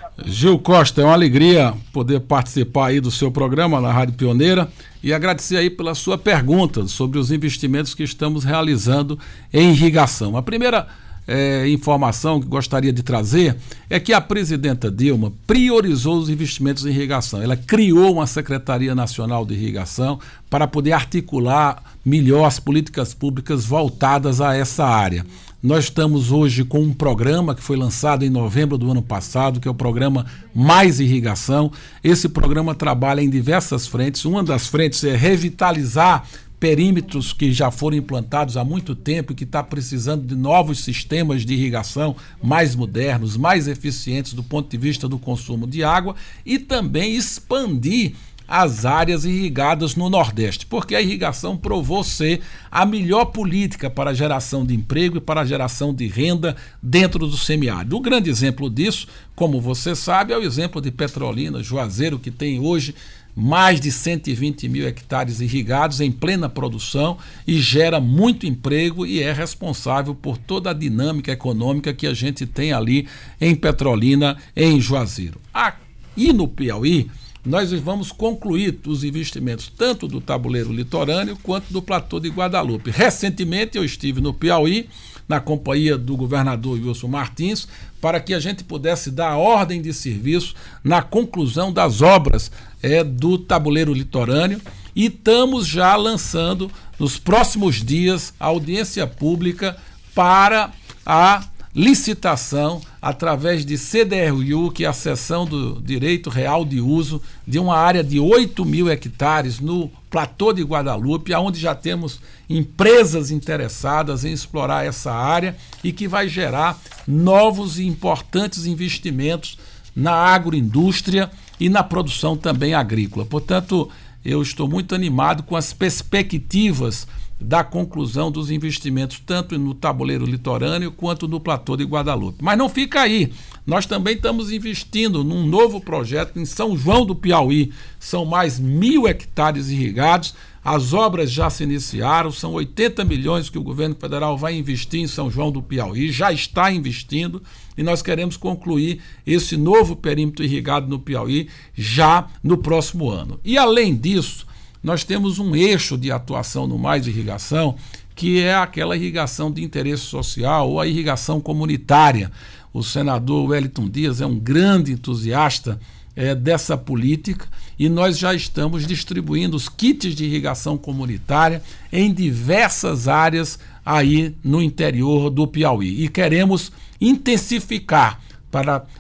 Speaker 3: Gil Costa, é uma alegria poder participar aí do seu programa na Rádio Pioneira e agradecer aí pela sua pergunta sobre os investimentos que estamos realizando em irrigação. A primeira é, informação que gostaria de trazer é que a presidenta Dilma priorizou os investimentos em irrigação. Ela criou uma Secretaria Nacional de Irrigação para poder articular melhor as políticas públicas voltadas a essa área. Nós estamos hoje com um programa que foi lançado em novembro do ano passado, que é o programa Mais Irrigação. Esse programa trabalha em diversas frentes. Uma das frentes é revitalizar perímetros que já foram implantados há muito tempo e que está precisando de novos sistemas de irrigação mais modernos, mais eficientes do ponto de vista do consumo de água, e também expandir as áreas irrigadas no Nordeste, porque a irrigação provou ser a melhor política para a geração de emprego e para a geração de renda dentro do semiárido. Um grande exemplo disso, como você sabe, é o exemplo de Petrolina, Juazeiro, que tem hoje mais de cento e vinte mil hectares irrigados em plena produção e gera muito emprego e é responsável por toda a dinâmica econômica que a gente tem ali em Petrolina, em Juazeiro. Aqui no Piauí, nós vamos concluir os investimentos tanto do tabuleiro litorâneo quanto do platô de Guadalupe. Recentemente eu estive no Piauí, na companhia do governador Wilson Martins, para que a gente pudesse dar ordem de serviço na conclusão das obras é, do tabuleiro litorâneo, e estamos já lançando nos próximos dias a audiência pública para a licitação através de C D R U, que é a Seção do Direito Real de Uso, de uma área de oito mil hectares no platô de Guadalupe, onde já temos empresas interessadas em explorar essa área e que vai gerar novos e importantes investimentos na agroindústria e na produção também agrícola. Portanto, eu estou muito animado com as perspectivas da conclusão dos investimentos tanto no tabuleiro litorâneo quanto no platô de Guadalupe. Mas não fica aí, nós também estamos investindo num novo projeto em São João do Piauí. São mais mil hectares irrigados, as obras já se iniciaram, são oitenta milhões que o governo federal vai investir em São João do Piauí, já está investindo, e nós queremos concluir esse novo perímetro irrigado no Piauí já no próximo ano. E além disso, nós temos um eixo de atuação no Mais Irrigação, que é aquela irrigação de interesse social ou a irrigação comunitária. O senador Wellington Dias é um grande entusiasta é, dessa política e nós já estamos distribuindo os kits de irrigação comunitária em diversas áreas aí no interior do Piauí. E queremos intensificar para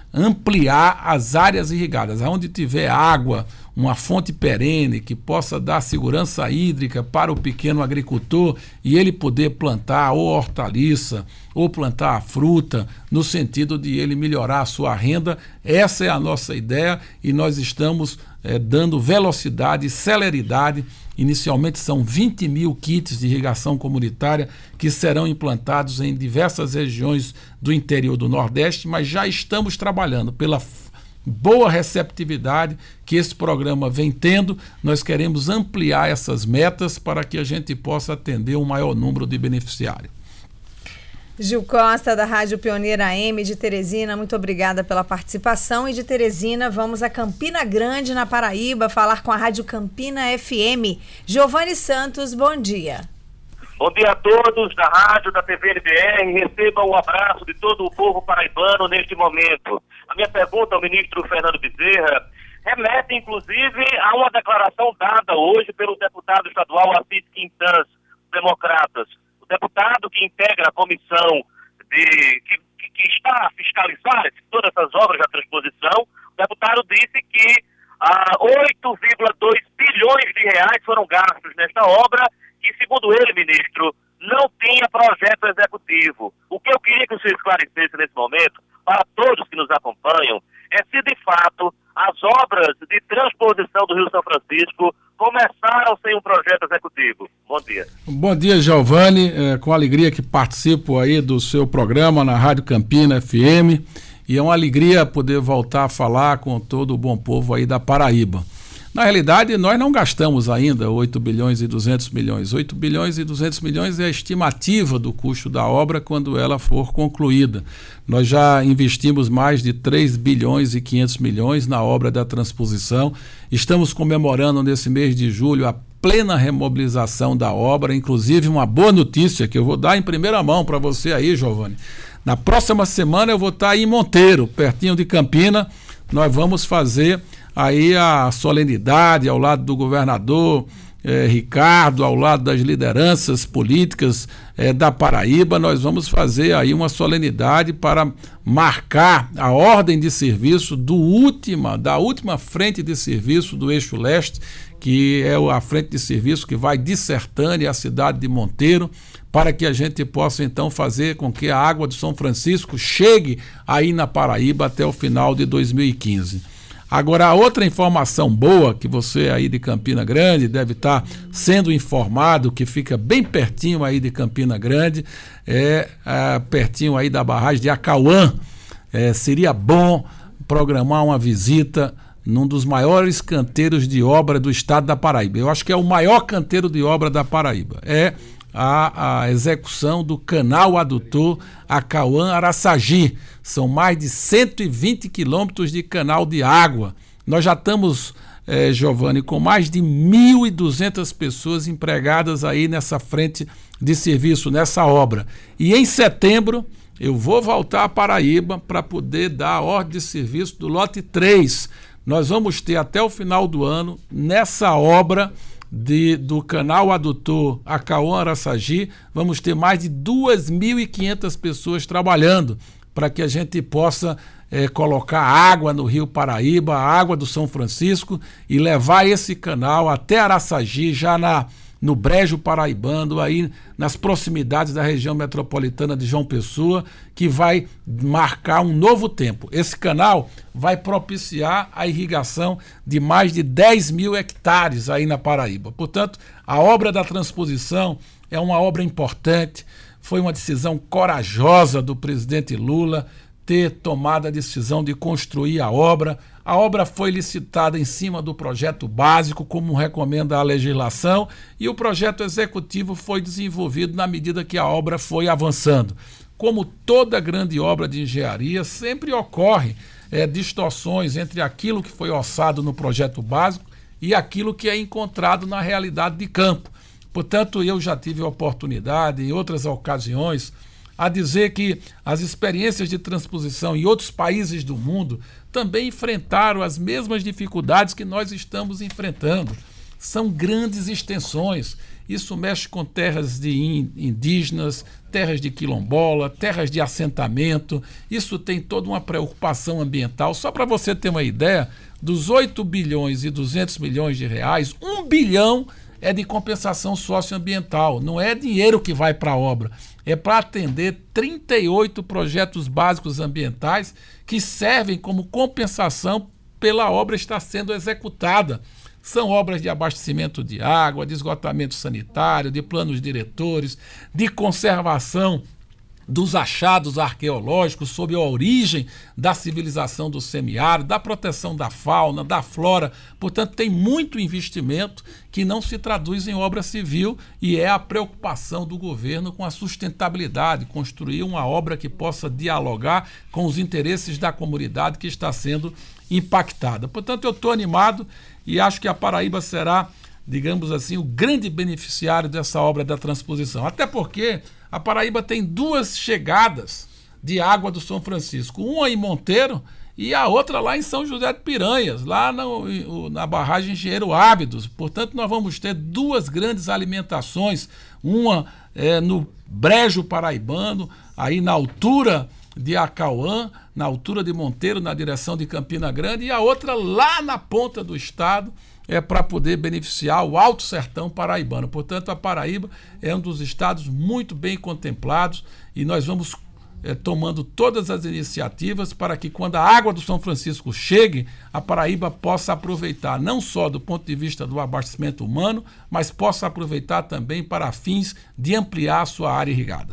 Speaker 3: ampliar as áreas irrigadas, onde tiver água, uma fonte perene que possa dar segurança hídrica para o pequeno agricultor e ele poder plantar ou hortaliça ou plantar a fruta, no sentido de ele melhorar a sua renda. Essa é a nossa ideia e nós estamos é, dando velocidade e celeridade. Inicialmente são vinte mil kits de irrigação comunitária que serão implantados em diversas regiões do interior do Nordeste, mas já estamos trabalhando pela boa receptividade que esse programa vem tendo. Nós queremos ampliar essas metas para que a gente possa atender um maior número de beneficiários.
Speaker 2: Gil Costa, da Rádio Pioneira A M de Teresina, muito obrigada pela participação. E de Teresina, vamos a Campina Grande, na Paraíba, falar com a Rádio Campina F M. Giovanni Santos, bom dia.
Speaker 9: Bom dia a todos da rádio, da T V N B R. Receba o abraço de todo o povo paraibano neste momento. A minha pergunta ao ministro Fernando Bezerra remete, inclusive, a uma declaração dada hoje pelo deputado estadual Assis Quintans, democratas. O deputado que integra a comissão de, que, que, que está a fiscalizar todas essas obras da transposição, o deputado disse que ah, oito vírgula dois bilhões de reais foram gastos nesta obra, que, segundo ele, ministro, não tinha projeto executivo. O que eu queria que o senhor esclarecesse nesse momento, para todos que nos acompanham, é se de fato as obras de transposição do Rio São Francisco começaram sem um projeto executivo. Bom dia.
Speaker 3: Bom dia, Giovanni. É, com alegria que participo aí do seu programa na Rádio Campina F M, e é uma alegria poder voltar a falar com todo o bom povo aí da Paraíba. Na realidade, nós não gastamos ainda oito bilhões e duzentos milhões. oito bilhões e duzentos milhões é a estimativa do custo da obra quando ela for concluída. Nós já investimos mais de três bilhões e quinhentos milhões na obra da transposição. Estamos comemorando nesse mês de julho a plena remobilização da obra, inclusive uma boa notícia que eu vou dar em primeira mão para você aí, Giovanni. Na próxima semana eu vou estar em Monteiro, pertinho de Campina. Nós vamos fazer aí a solenidade ao lado do governador eh, Ricardo, ao lado das lideranças políticas eh, da Paraíba. Nós vamos fazer aí uma solenidade para marcar a ordem de serviço do última, da última frente de serviço do Eixo Leste, que é a frente de serviço que vai de Sertânia à cidade de Monteiro, para que a gente possa então fazer com que a água do São Francisco chegue aí na Paraíba até o final de dois mil e quinze. Agora, a outra informação boa, que você aí de Campina Grande deve estar sendo informado, que fica bem pertinho aí de Campina Grande, é, é pertinho aí da barragem de Acauã. É, seria bom programar uma visita num dos maiores canteiros de obra do estado da Paraíba. Eu acho que é o maior canteiro de obra da Paraíba. É a, a execução do canal adutor Acauã-Araçagi. São mais de cento e vinte quilômetros de canal de água. Nós já estamos, eh, Giovanni, com mais de mil e duzentas pessoas empregadas aí nessa frente de serviço, nessa obra. E em setembro eu vou voltar à Paraíba para poder dar a ordem de serviço do lote três. Nós vamos ter até o final do ano, nessa obra de, do canal adutor Acauã-Araçagi, vamos ter mais de duas mil e quinhentas pessoas trabalhando para que a gente possa é, colocar água no Rio Paraíba, a água do São Francisco, e levar esse canal até Araçagi, já na, no Brejo Paraibano, aí nas proximidades da região metropolitana de João Pessoa, que vai marcar um novo tempo. Esse canal vai propiciar a irrigação de mais de dez mil hectares aí na Paraíba. Portanto, a obra da transposição é uma obra importante. Foi uma decisão corajosa do presidente Lula ter tomado a decisão de construir a obra. A obra foi licitada em cima do projeto básico, como recomenda a legislação, e o projeto executivo foi desenvolvido na medida que a obra foi avançando. Como toda grande obra de engenharia, sempre ocorre é, distorções entre aquilo que foi orçado no projeto básico e aquilo que é encontrado na realidade de campo. Portanto, eu já tive a oportunidade, em outras ocasiões, a dizer que as experiências de transposição em outros países do mundo também enfrentaram as mesmas dificuldades que nós estamos enfrentando. são grandes extensões. Isso mexe com terras de indígenas, terras de quilombola, terras de assentamento. Isso tem toda uma preocupação ambiental. Só para você ter uma ideia, dos oito bilhões e duzentos milhões de reais, um bilhão é de compensação socioambiental. Não é dinheiro que vai para a obra. É para atender trinta e oito projetos básicos ambientais que servem como compensação pela obra estar sendo executada. São obras de abastecimento de água, de esgotamento sanitário, de planos diretores, de conservação dos achados arqueológicos sob a origem da civilização do semiárido, da proteção da fauna, da flora. Portanto, tem muito investimento que não se traduz em obra civil e é a preocupação do governo com a sustentabilidade, construir uma obra que possa dialogar com os interesses da comunidade que está sendo impactada. Portanto, eu estou animado e acho que a Paraíba será, digamos assim, o grande beneficiário dessa obra da transposição. Até porque a Paraíba tem duas chegadas de água do São Francisco, uma em Monteiro e a outra lá em São José de Piranhas, lá no, na barragem Engenheiro Ábidos. Portanto, nós vamos ter duas grandes alimentações, uma é, no Brejo Paraibano, aí na altura de Acauã, na altura de Monteiro, na direção de Campina Grande, e a outra lá na ponta do estado, é para poder beneficiar o Alto Sertão paraibano. Portanto, a Paraíba é um dos estados muito bem contemplados e nós vamos é, tomando todas as iniciativas para que, quando a água do São Francisco chegue, a Paraíba possa aproveitar não só do ponto de vista do abastecimento humano, mas possa aproveitar também para fins de ampliar a sua área irrigada.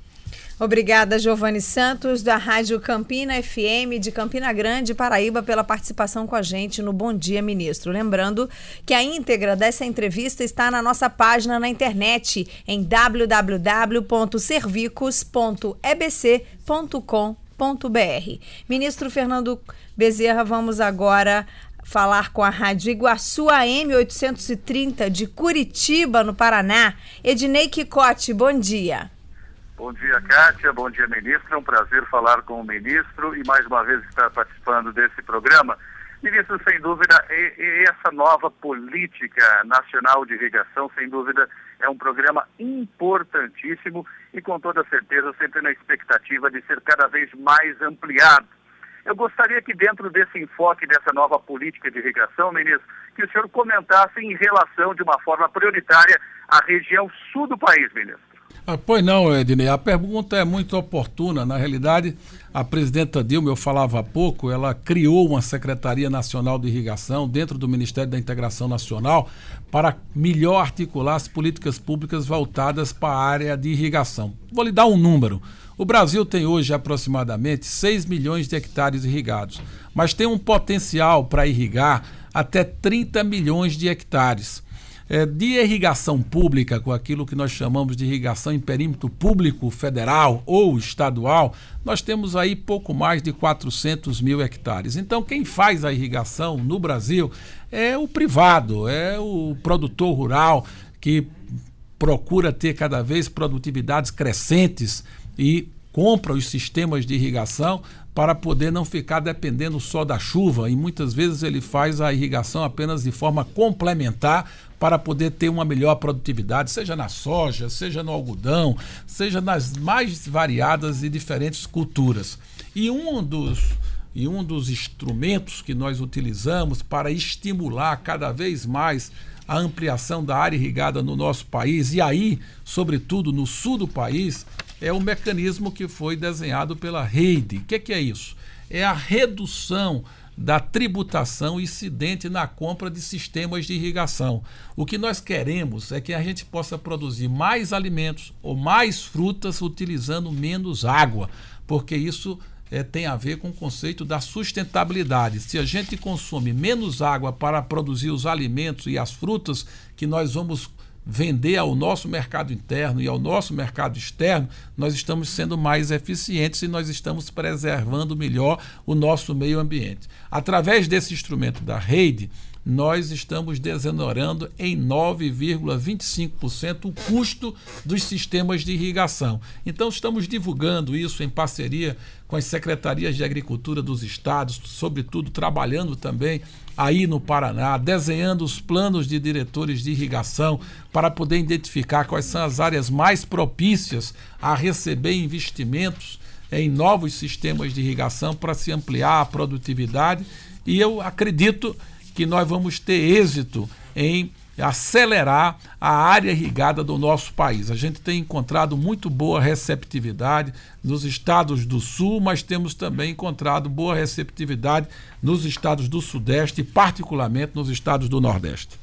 Speaker 2: Obrigada, Giovanni Santos, da Rádio Campina F M de Campina Grande, Paraíba, pela participação com a gente no Bom Dia, Ministro. Lembrando que a íntegra dessa entrevista está na nossa página na internet, em w w w ponto servicos ponto e b c ponto com ponto b r. Ministro Fernando Bezerra, vamos agora falar com a Rádio Iguaçu A M oitocentos e trinta de Curitiba, no Paraná. Ednei Quicote, bom dia.
Speaker 4: Bom dia, Kátia. Bom dia, ministro. É um prazer falar com o ministro e mais uma vez estar participando desse programa. Ministro, sem dúvida, e, e essa nova política nacional de irrigação, sem dúvida, é um programa importantíssimo e com toda certeza sempre na expectativa de ser cada vez mais ampliado. Eu gostaria que dentro desse enfoque dessa nova política de irrigação, ministro, que o senhor comentasse em relação de uma forma prioritária à região sul do país, ministro.
Speaker 3: Ah, pois não, Ednei, a pergunta é muito oportuna. Na realidade, a presidenta Dilma, eu falava há pouco, ela criou uma Secretaria Nacional de Irrigação dentro do Ministério da Integração Nacional para melhor articular as políticas públicas voltadas para a área de irrigação. Vou lhe dar um número. O Brasil tem hoje aproximadamente seis milhões de hectares irrigados, mas tem um potencial para irrigar até trinta milhões de hectares. É, de irrigação pública, com aquilo que nós chamamos de irrigação em perímetro público federal ou estadual, nós temos aí pouco mais de quatrocentos mil hectares. Então, quem faz a irrigação no Brasil é o privado, é o produtor rural que procura ter cada vez produtividades crescentes e compra os sistemas de irrigação para poder não ficar dependendo só da chuva, e muitas vezes ele faz a irrigação apenas de forma complementar para poder ter uma melhor produtividade, seja na soja, seja no algodão, seja nas mais variadas e diferentes culturas. E um dos, e um dos instrumentos que nós utilizamos para estimular cada vez mais a ampliação da área irrigada no nosso país, e aí, sobretudo no sul do país, é o mecanismo que foi desenhado pela REIDE. O que, que é isso? É a redução da tributação incidente na compra de sistemas de irrigação. O que nós queremos é que a gente possa produzir mais alimentos ou mais frutas utilizando menos água, porque isso é, tem a ver com o conceito da sustentabilidade. Se a gente consome menos água para produzir os alimentos e as frutas que nós vamos vender ao nosso mercado interno e ao nosso mercado externo, nós estamos sendo mais eficientes e nós estamos preservando melhor o nosso meio ambiente. Através desse instrumento da REIDE, nós estamos desonerando em nove vírgula vinte e cinco por cento o custo dos sistemas de irrigação. Então, estamos divulgando isso em parceria com as secretarias de agricultura dos estados, sobretudo trabalhando também aí no Paraná, desenhando os planos de diretores de irrigação para poder identificar quais são as áreas mais propícias a receber investimentos em novos sistemas de irrigação para se ampliar a produtividade. E eu acredito que nós vamos ter êxito em acelerar a área irrigada do nosso país. A gente tem encontrado muito boa receptividade nos estados do Sul, mas temos também encontrado boa receptividade nos estados do Sudeste e particularmente nos estados do Nordeste.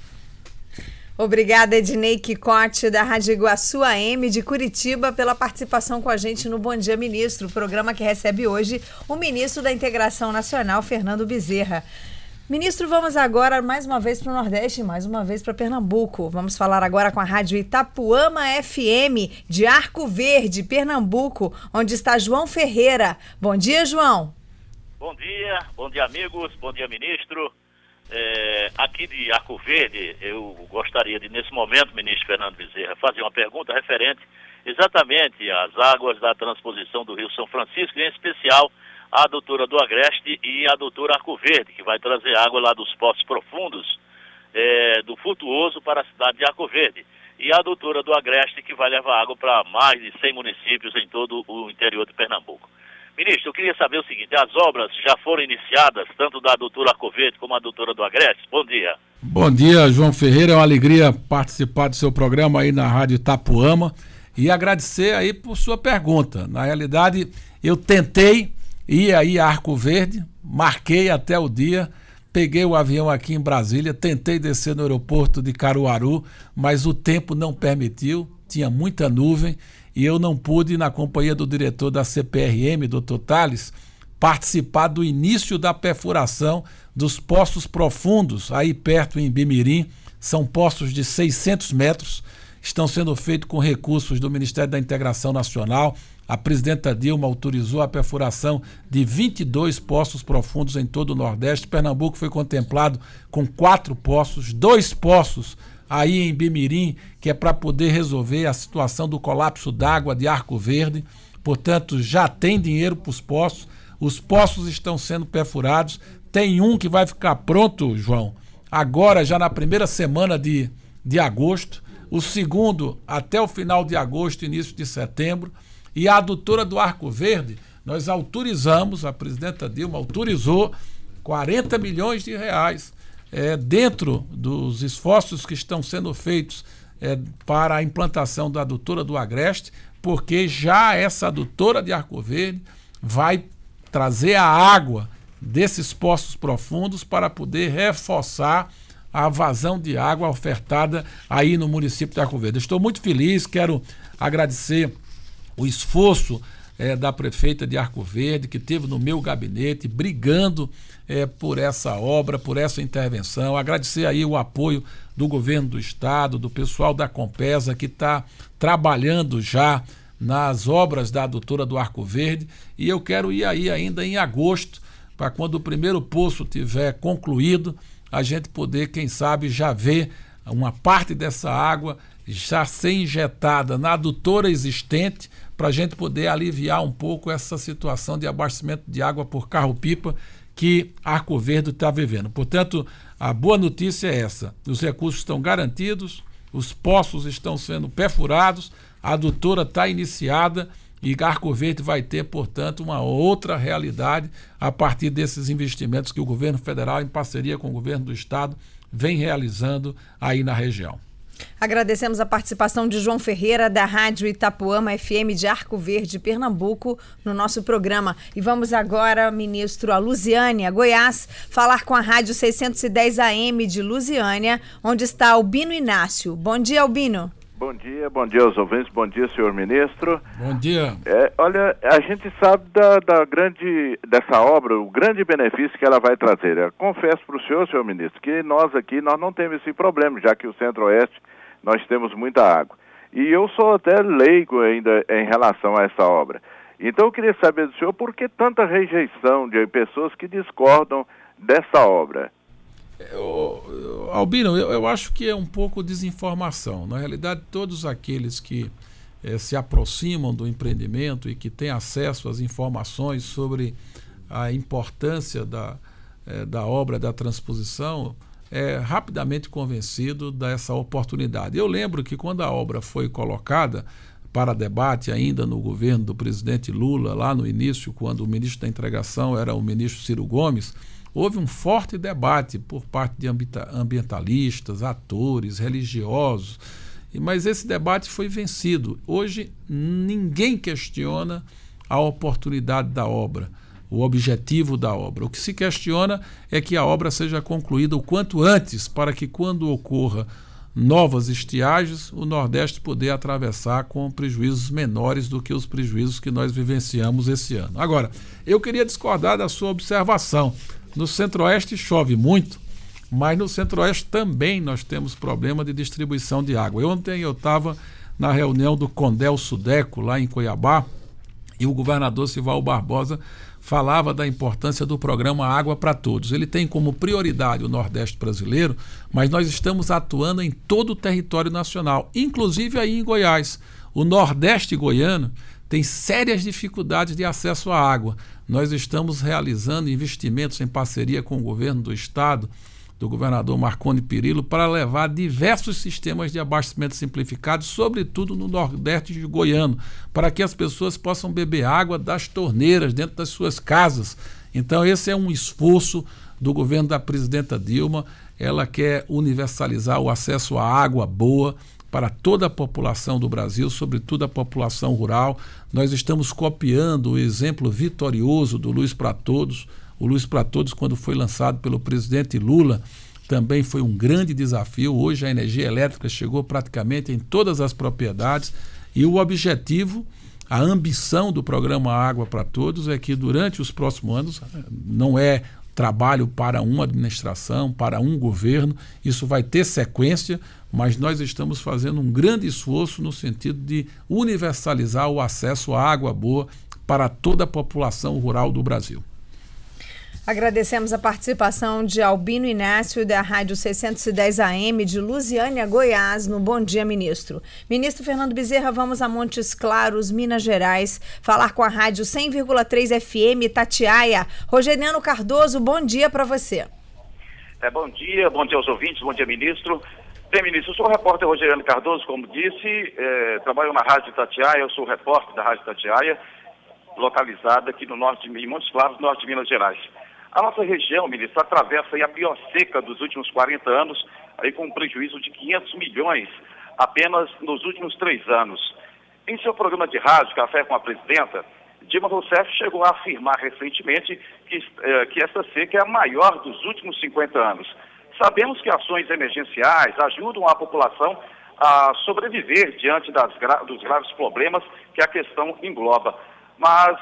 Speaker 2: Obrigada, Ednei Quicote, da Rádio Iguaçu A M de Curitiba, pela participação com a gente no Bom Dia Ministro, programa que recebe hoje o ministro da Integração Nacional, Fernando Bezerra. Ministro, vamos agora mais uma vez para o Nordeste e mais uma vez para Pernambuco. Vamos falar agora com a Rádio Itapuama F M de Arco Verde, Pernambuco, onde está João Ferreira. Bom dia, João.
Speaker 9: Bom dia, bom dia, amigos, bom dia, ministro. É, aqui de Arco Verde, eu gostaria de, nesse momento, ministro Fernando Bezerra, fazer uma pergunta referente exatamente às águas da transposição do Rio São Francisco, em especial a adutora do Agreste e a adutora Arco Verde, que vai trazer água lá dos poços profundos é, do Frutuoso para a cidade de Arco Verde. E a adutora do Agreste, que vai levar água para mais de cem municípios em todo o interior de Pernambuco. Ministro, eu queria saber o seguinte, as obras já foram iniciadas, tanto da adutora Arco Verde como a adutora do Agreste? Bom dia.
Speaker 3: Bom dia, João Ferreira, é uma alegria participar do seu programa aí na Rádio Itapuama e agradecer aí por sua pergunta. Na realidade, eu tentei ir aí a Arco Verde, marquei até o dia, peguei o avião aqui em Brasília, tentei descer no aeroporto de Caruaru, mas o tempo não permitiu, tinha muita nuvem e eu não pude, na companhia do diretor da C P R M, doutor Tales, participar do início da perfuração dos poços profundos, aí perto em Bimirim. São poços de seiscentos metros, estão sendo feitos com recursos do Ministério da Integração Nacional. A presidenta Dilma autorizou a perfuração de vinte e dois poços profundos em todo o Nordeste. Pernambuco foi contemplado com quatro poços, dois poços aí em Bimirim, que é para poder resolver a situação do colapso d'água de Arco Verde. Portanto, já tem dinheiro para os poços, os poços estão sendo perfurados. Tem um que vai ficar pronto, João, agora já na primeira semana de, de agosto, o segundo até o final de agosto, início de setembro. E a adutora do Arco Verde, nós autorizamos, a presidenta Dilma autorizou quarenta milhões de reais é, dentro dos esforços que estão sendo feitos é, para a implantação da adutora do Agreste, porque já essa adutora de Arco Verde vai trazer a água desses poços profundos para poder reforçar a vazão de água ofertada aí no município de Arco Verde. Estou muito feliz, quero agradecer o esforço é, da prefeita de Arco Verde, que esteve no meu gabinete brigando é, por essa obra, por essa intervenção. Agradecer aí o apoio do governo do estado, do pessoal da Compesa, que está trabalhando já nas obras da adutora do Arco Verde. E eu quero ir aí ainda em agosto, para quando o primeiro poço tiver concluído, a gente poder, quem sabe, já ver uma parte dessa água já ser injetada na adutora existente, para a gente poder aliviar um pouco essa situação de abastecimento de água por carro-pipa que Arco Verde está vivendo. Portanto, a boa notícia é essa: os recursos estão garantidos, os poços estão sendo perfurados, a adutora está iniciada e Arco Verde vai ter, portanto, uma outra realidade a partir desses investimentos que o governo federal, em parceria com o governo do estado, vem realizando aí na região.
Speaker 2: Agradecemos a participação de João Ferreira, da Rádio Itapuama F M de Arco Verde, Pernambuco, no nosso programa. E vamos agora, ministro, a Lusiânia, Goiás, falar com a Rádio seiscentos e dez A M de Lusiânia, onde está Albino Inácio. Bom dia, Albino.
Speaker 10: Bom dia, bom dia aos ouvintes, bom dia, senhor ministro.
Speaker 3: Bom dia.
Speaker 10: É, olha, a gente sabe da, da grande, dessa obra, o grande benefício que ela vai trazer. Eu confesso para o senhor, senhor ministro, que nós aqui, nós não temos esse problema, já que o Centro-Oeste, nós temos muita água. E eu sou até leigo ainda em relação a essa obra. Então eu queria saber do senhor por que tanta rejeição de pessoas que discordam dessa obra.
Speaker 3: Eu, Albino, eu, eu acho que é um pouco desinformação. Na realidade, todos aqueles que eh, se aproximam do empreendimento e que têm acesso às informações sobre a importância da, eh, da obra da transposição é rapidamente convencido dessa oportunidade. Eu lembro que quando a obra foi colocada para debate ainda no governo do presidente Lula, lá no início, quando o ministro da Integração era o ministro Ciro Gomes, houve um forte debate por parte de ambientalistas, atores, religiosos, mas esse debate foi vencido. Hoje ninguém questiona a oportunidade da obra, o objetivo da obra. O que se questiona é que a obra seja concluída o quanto antes, para que quando ocorra novas estiagens, o Nordeste poder atravessar com prejuízos menores do que os prejuízos que nós vivenciamos esse ano. Agora, eu queria discordar da sua observação. No Centro-Oeste chove muito, mas no Centro-Oeste também nós temos problema de distribuição de água. Ontem eu estava na reunião do Condel Sudeco, lá em Cuiabá, e o governador Sival Barbosa falava da importância do programa Água para Todos. Ele tem como prioridade o Nordeste brasileiro, mas nós estamos atuando em todo o território nacional, inclusive aí em Goiás. O Nordeste goiano tem sérias dificuldades de acesso à água. Nós estamos realizando investimentos em parceria com o governo do estado, do governador Marconi Perillo, para levar diversos sistemas de abastecimento simplificado, sobretudo no Nordeste goiano, para que as pessoas possam beber água das torneiras dentro das suas casas. Então esse é um esforço do governo da presidenta Dilma. Ela quer universalizar o acesso à água boa para toda a população do Brasil, sobretudo a população rural. Nós estamos copiando o exemplo vitorioso do Luz para Todos. O Luz para Todos, quando foi lançado pelo presidente Lula, também foi um grande desafio. Hoje a energia elétrica chegou praticamente em todas as propriedades e o objetivo, a ambição do programa Água para Todos é que durante os próximos anos, não é trabalho para uma administração, para um governo, isso vai ter sequência, mas nós estamos fazendo um grande esforço no sentido de universalizar o acesso à água boa para toda a população rural do Brasil.
Speaker 2: Agradecemos a participação de Albino Inácio, da Rádio seiscentos e dez A M de Lusiânia, Goiás, no Bom Dia, Ministro. Ministro Fernando Bezerra, vamos a Montes Claros, Minas Gerais, falar com a Rádio cem vírgula três F M, Itatiaia. Rogeriano Cardoso, bom dia para você.
Speaker 9: É, bom dia, bom dia aos ouvintes, bom dia, ministro. Bem, ministro, eu sou o repórter Rogeriano Cardoso, como disse, é, trabalho na Rádio Itatiaia, eu sou o repórter da Rádio Itatiaia, localizada aqui no norte de Montes Claros, norte de Minas Gerais. A nossa região, ministro, atravessa aí a pior seca dos últimos quarenta anos, aí com um prejuízo de quinhentos milhões apenas nos últimos três anos. Em seu programa de rádio, Café com a Presidenta, Dilma Rousseff chegou a afirmar recentemente que, eh, que essa seca é a maior dos últimos cinquenta anos. Sabemos que ações emergenciais ajudam a população a sobreviver diante das gra- dos graves problemas que a questão engloba. Mas,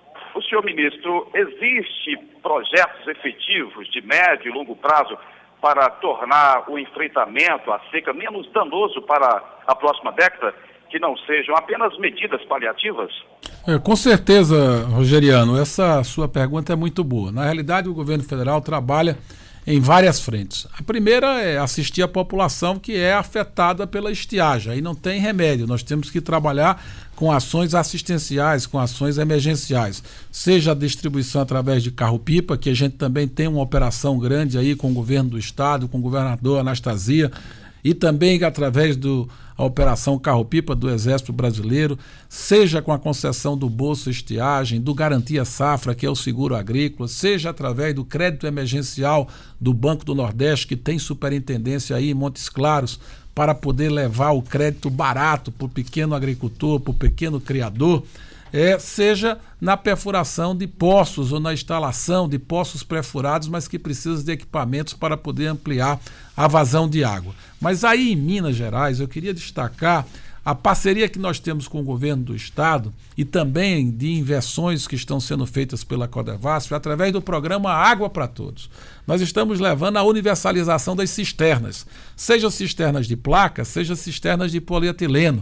Speaker 9: o senhor ministro, existe projetos efetivos de médio e longo prazo para tornar o enfrentamento à seca menos danoso para a próxima década, que não sejam apenas medidas paliativas?
Speaker 3: É, com certeza, Rogeriano, essa sua pergunta é muito boa. Na realidade, o governo federal trabalha em várias frentes. A primeira é assistir a população que é afetada pela estiagem. Aí não tem remédio, nós temos que trabalhar com ações assistenciais, com ações emergenciais. Seja a distribuição através de carro-pipa, que a gente também tem uma operação grande aí com o governo do estado, com o governador Anastasia, e também através da operação Carro-Pipa do Exército Brasileiro, seja com a concessão do Bolsa Estiagem, do Garantia Safra, que é o seguro agrícola, seja através do crédito emergencial do Banco do Nordeste, que tem superintendência aí em Montes Claros, para poder levar o crédito barato para o pequeno agricultor, para o pequeno criador, é, seja na perfuração de poços ou na instalação de poços perfurados, mas que precisam de equipamentos para poder ampliar a vazão de água. Mas aí em Minas Gerais eu queria destacar a parceria que nós temos com o governo do estado e também de inversões que estão sendo feitas pela Codevasf através do programa Água para Todos. Nós estamos levando a universalização das cisternas, seja cisternas de placa, seja cisternas de polietileno.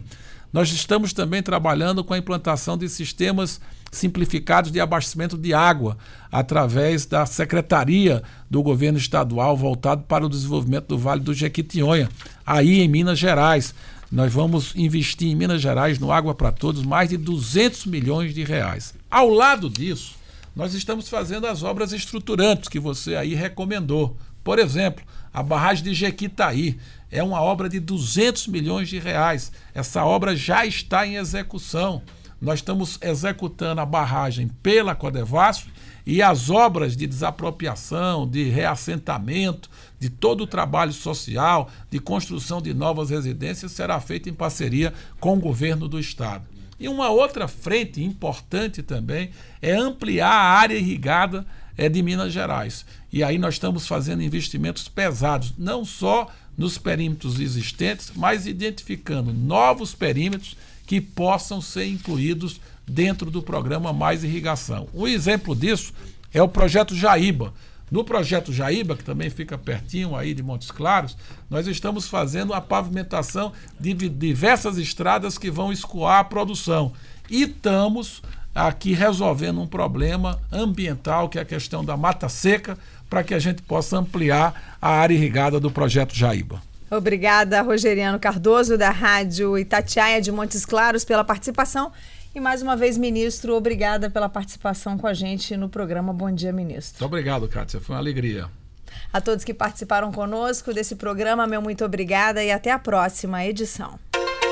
Speaker 3: Nós estamos também trabalhando com a implantação de sistemas simplificados de abastecimento de água, através da Secretaria do Governo Estadual voltado para o desenvolvimento do Vale do Jequitinhonha, aí em Minas Gerais. Nós vamos investir em Minas Gerais, no Água para Todos, mais de duzentos milhões de reais. Ao lado disso, nós estamos fazendo as obras estruturantes que você aí recomendou. Por exemplo, a barragem de Jequitaí é uma obra de duzentos milhões de reais. Essa obra já está em execução. Nós estamos executando a barragem pela Codevasf e as obras de desapropriação, de reassentamento, de todo o trabalho social, de construção de novas residências será feita em parceria com o governo do estado. E uma outra frente importante também é ampliar a área irrigada é, de Minas Gerais. E aí nós estamos fazendo investimentos pesados, não só nos perímetros existentes, mas identificando novos perímetros que possam ser incluídos dentro do programa Mais Irrigação. Um exemplo disso é o projeto Jaíba. No projeto Jaíba, que também fica pertinho aí de Montes Claros, nós estamos fazendo a pavimentação de diversas estradas que vão escoar a produção. E estamos aqui resolvendo um problema ambiental, que é a questão da mata seca, para que a gente possa ampliar a área irrigada do projeto Jaíba.
Speaker 2: Obrigada, Rogeriano Cardoso, da Rádio Itatiaia de Montes Claros, pela participação. E mais uma vez, ministro, obrigada pela participação com a gente no programa Bom Dia, Ministro.
Speaker 3: Muito obrigado, Kátia. Foi uma alegria.
Speaker 2: A todos que participaram conosco desse programa, meu muito obrigada e até a próxima edição.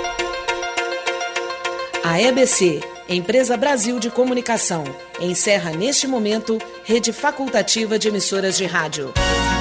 Speaker 1: A E B C, Empresa Brasil de Comunicação, encerra neste momento rede facultativa de emissoras de rádio.